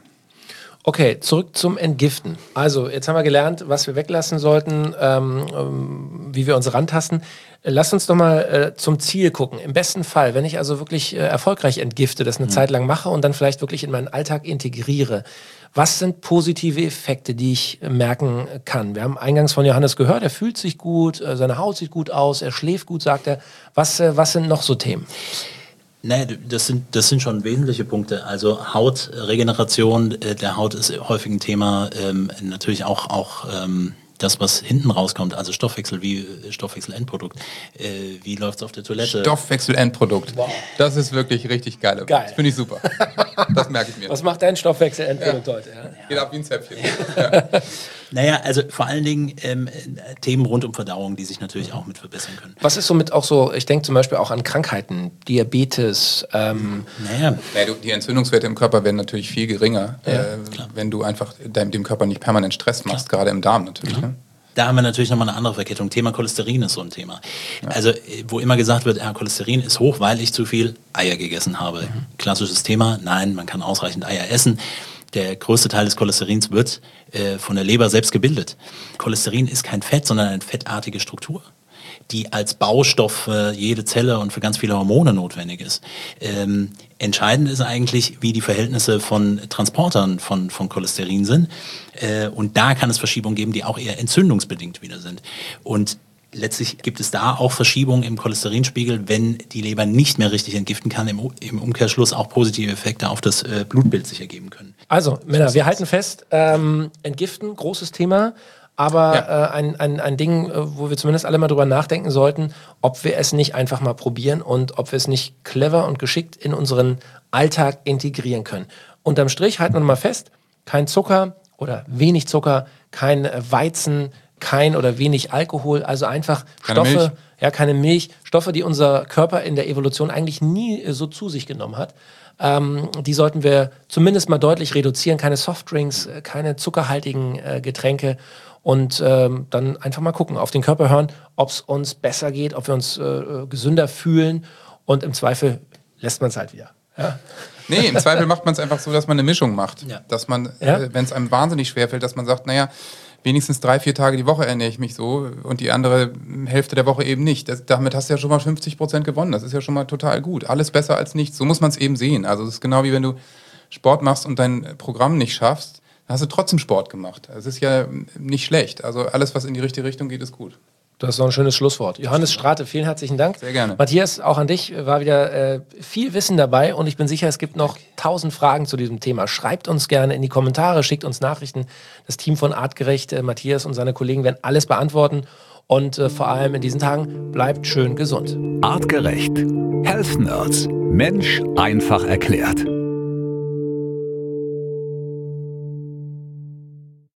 Okay, zurück zum Entgiften. Also, jetzt haben wir gelernt, was wir weglassen sollten, ähm, ähm, wie wir uns rantasten. Lass uns doch mal äh, zum Ziel gucken. Im besten Fall, wenn ich also wirklich äh, erfolgreich entgifte, das eine mhm. Zeit lang mache und dann vielleicht wirklich in meinen Alltag integriere, was sind positive Effekte, die ich äh, merken kann? Wir haben eingangs von Johannes gehört, er fühlt sich gut, äh, seine Haut sieht gut aus, er schläft gut, sagt er. Was, äh, was sind noch so Themen? Naja, das sind, das sind schon wesentliche Punkte. Also Hautregeneration äh, der Haut ist häufig ein Thema. Ähm, natürlich auch, auch ähm, das, was hinten rauskommt, also Stoffwechsel, wie Stoffwechselendprodukt. Äh, wie läuft es auf der Toilette? Stoffwechselendprodukt. Wow. Das ist wirklich richtig geil. Geil. Das finde ich super. Das merke ich mir. Was macht dein Stoffwechselendprodukt ja. heute? Ja. Geht ab wie ein Zäpfchen. Ja. Naja, also vor allen Dingen ähm, Themen rund um Verdauung, die sich natürlich auch mit verbessern können. Was ist somit auch so, ich denke zum Beispiel auch an Krankheiten, Diabetes. Ähm naja. naja du, die Entzündungswerte im Körper werden natürlich viel geringer, ja, äh, wenn du einfach deinem, dem Körper nicht permanent Stress machst, klar. gerade im Darm natürlich. Ne? Da haben wir natürlich nochmal eine andere Verkettung. Thema Cholesterin ist so ein Thema. Ja. Also wo immer gesagt wird, ja, Cholesterin ist hoch, weil ich zu viel Eier gegessen habe. Mhm. Klassisches Thema, nein, man kann ausreichend Eier essen. Der größte Teil des Cholesterins wird äh, von der Leber selbst gebildet. Cholesterin ist kein Fett, sondern eine fettartige Struktur, die als Baustoff für jede Zelle und für ganz viele Hormone notwendig ist. Ähm, entscheidend ist eigentlich, wie die Verhältnisse von Transportern von, von Cholesterin sind. Äh, und da kann es Verschiebungen geben, die auch eher entzündungsbedingt wieder sind. Und letztlich gibt es da auch Verschiebungen im Cholesterinspiegel, wenn die Leber nicht mehr richtig entgiften kann, im, im Umkehrschluss auch positive Effekte auf das äh, Blutbild sich ergeben können. Also, Männer, wir halten fest, ähm, Entgiften, großes Thema, aber ja. äh, ein, ein, ein Ding, wo wir zumindest alle mal drüber nachdenken sollten, ob wir es nicht einfach mal probieren und ob wir es nicht clever und geschickt in unseren Alltag integrieren können. Unterm Strich halten wir mal fest, kein Zucker oder wenig Zucker, kein Weizen, kein oder wenig Alkohol, also einfach keine Stoffe, Milch. ja, keine Milch, Stoffe, die unser Körper in der Evolution eigentlich nie so zu sich genommen hat. Ähm, die sollten wir zumindest mal deutlich reduzieren. Keine Softdrinks, keine zuckerhaltigen äh, Getränke und ähm, dann einfach mal gucken, auf den Körper hören, ob es uns besser geht, ob wir uns äh, gesünder fühlen und im Zweifel lässt man es halt wieder. Ja. Nee, im Zweifel macht man es einfach so, dass man eine Mischung macht. Ja. Dass man, ja? äh, wenn es einem wahnsinnig schwerfällt, dass man sagt, naja, wenigstens drei, vier Tage die Woche ernähre ich mich so und die andere Hälfte der Woche eben nicht. Das, damit hast du ja schon mal fünfzig Prozent gewonnen. Das ist ja schon mal total gut. Alles besser als nichts. So muss man es eben sehen. Also es ist genau wie wenn du Sport machst und dein Programm nicht schaffst, dann hast du trotzdem Sport gemacht. Es ist ja nicht schlecht. Also alles, was in die richtige Richtung geht, ist gut. Das ist doch ein schönes Schlusswort. Johannes Strate, vielen herzlichen Dank. Sehr gerne. Matthias, auch an dich war wieder äh, viel Wissen dabei und ich bin sicher, es gibt noch tausend Fragen zu diesem Thema. Schreibt uns gerne in die Kommentare, schickt uns Nachrichten. Das Team von Artgerecht, äh, Matthias und seine Kollegen werden alles beantworten und äh, vor allem in diesen Tagen bleibt schön gesund. Artgerecht. Health Nerds. Mensch einfach erklärt.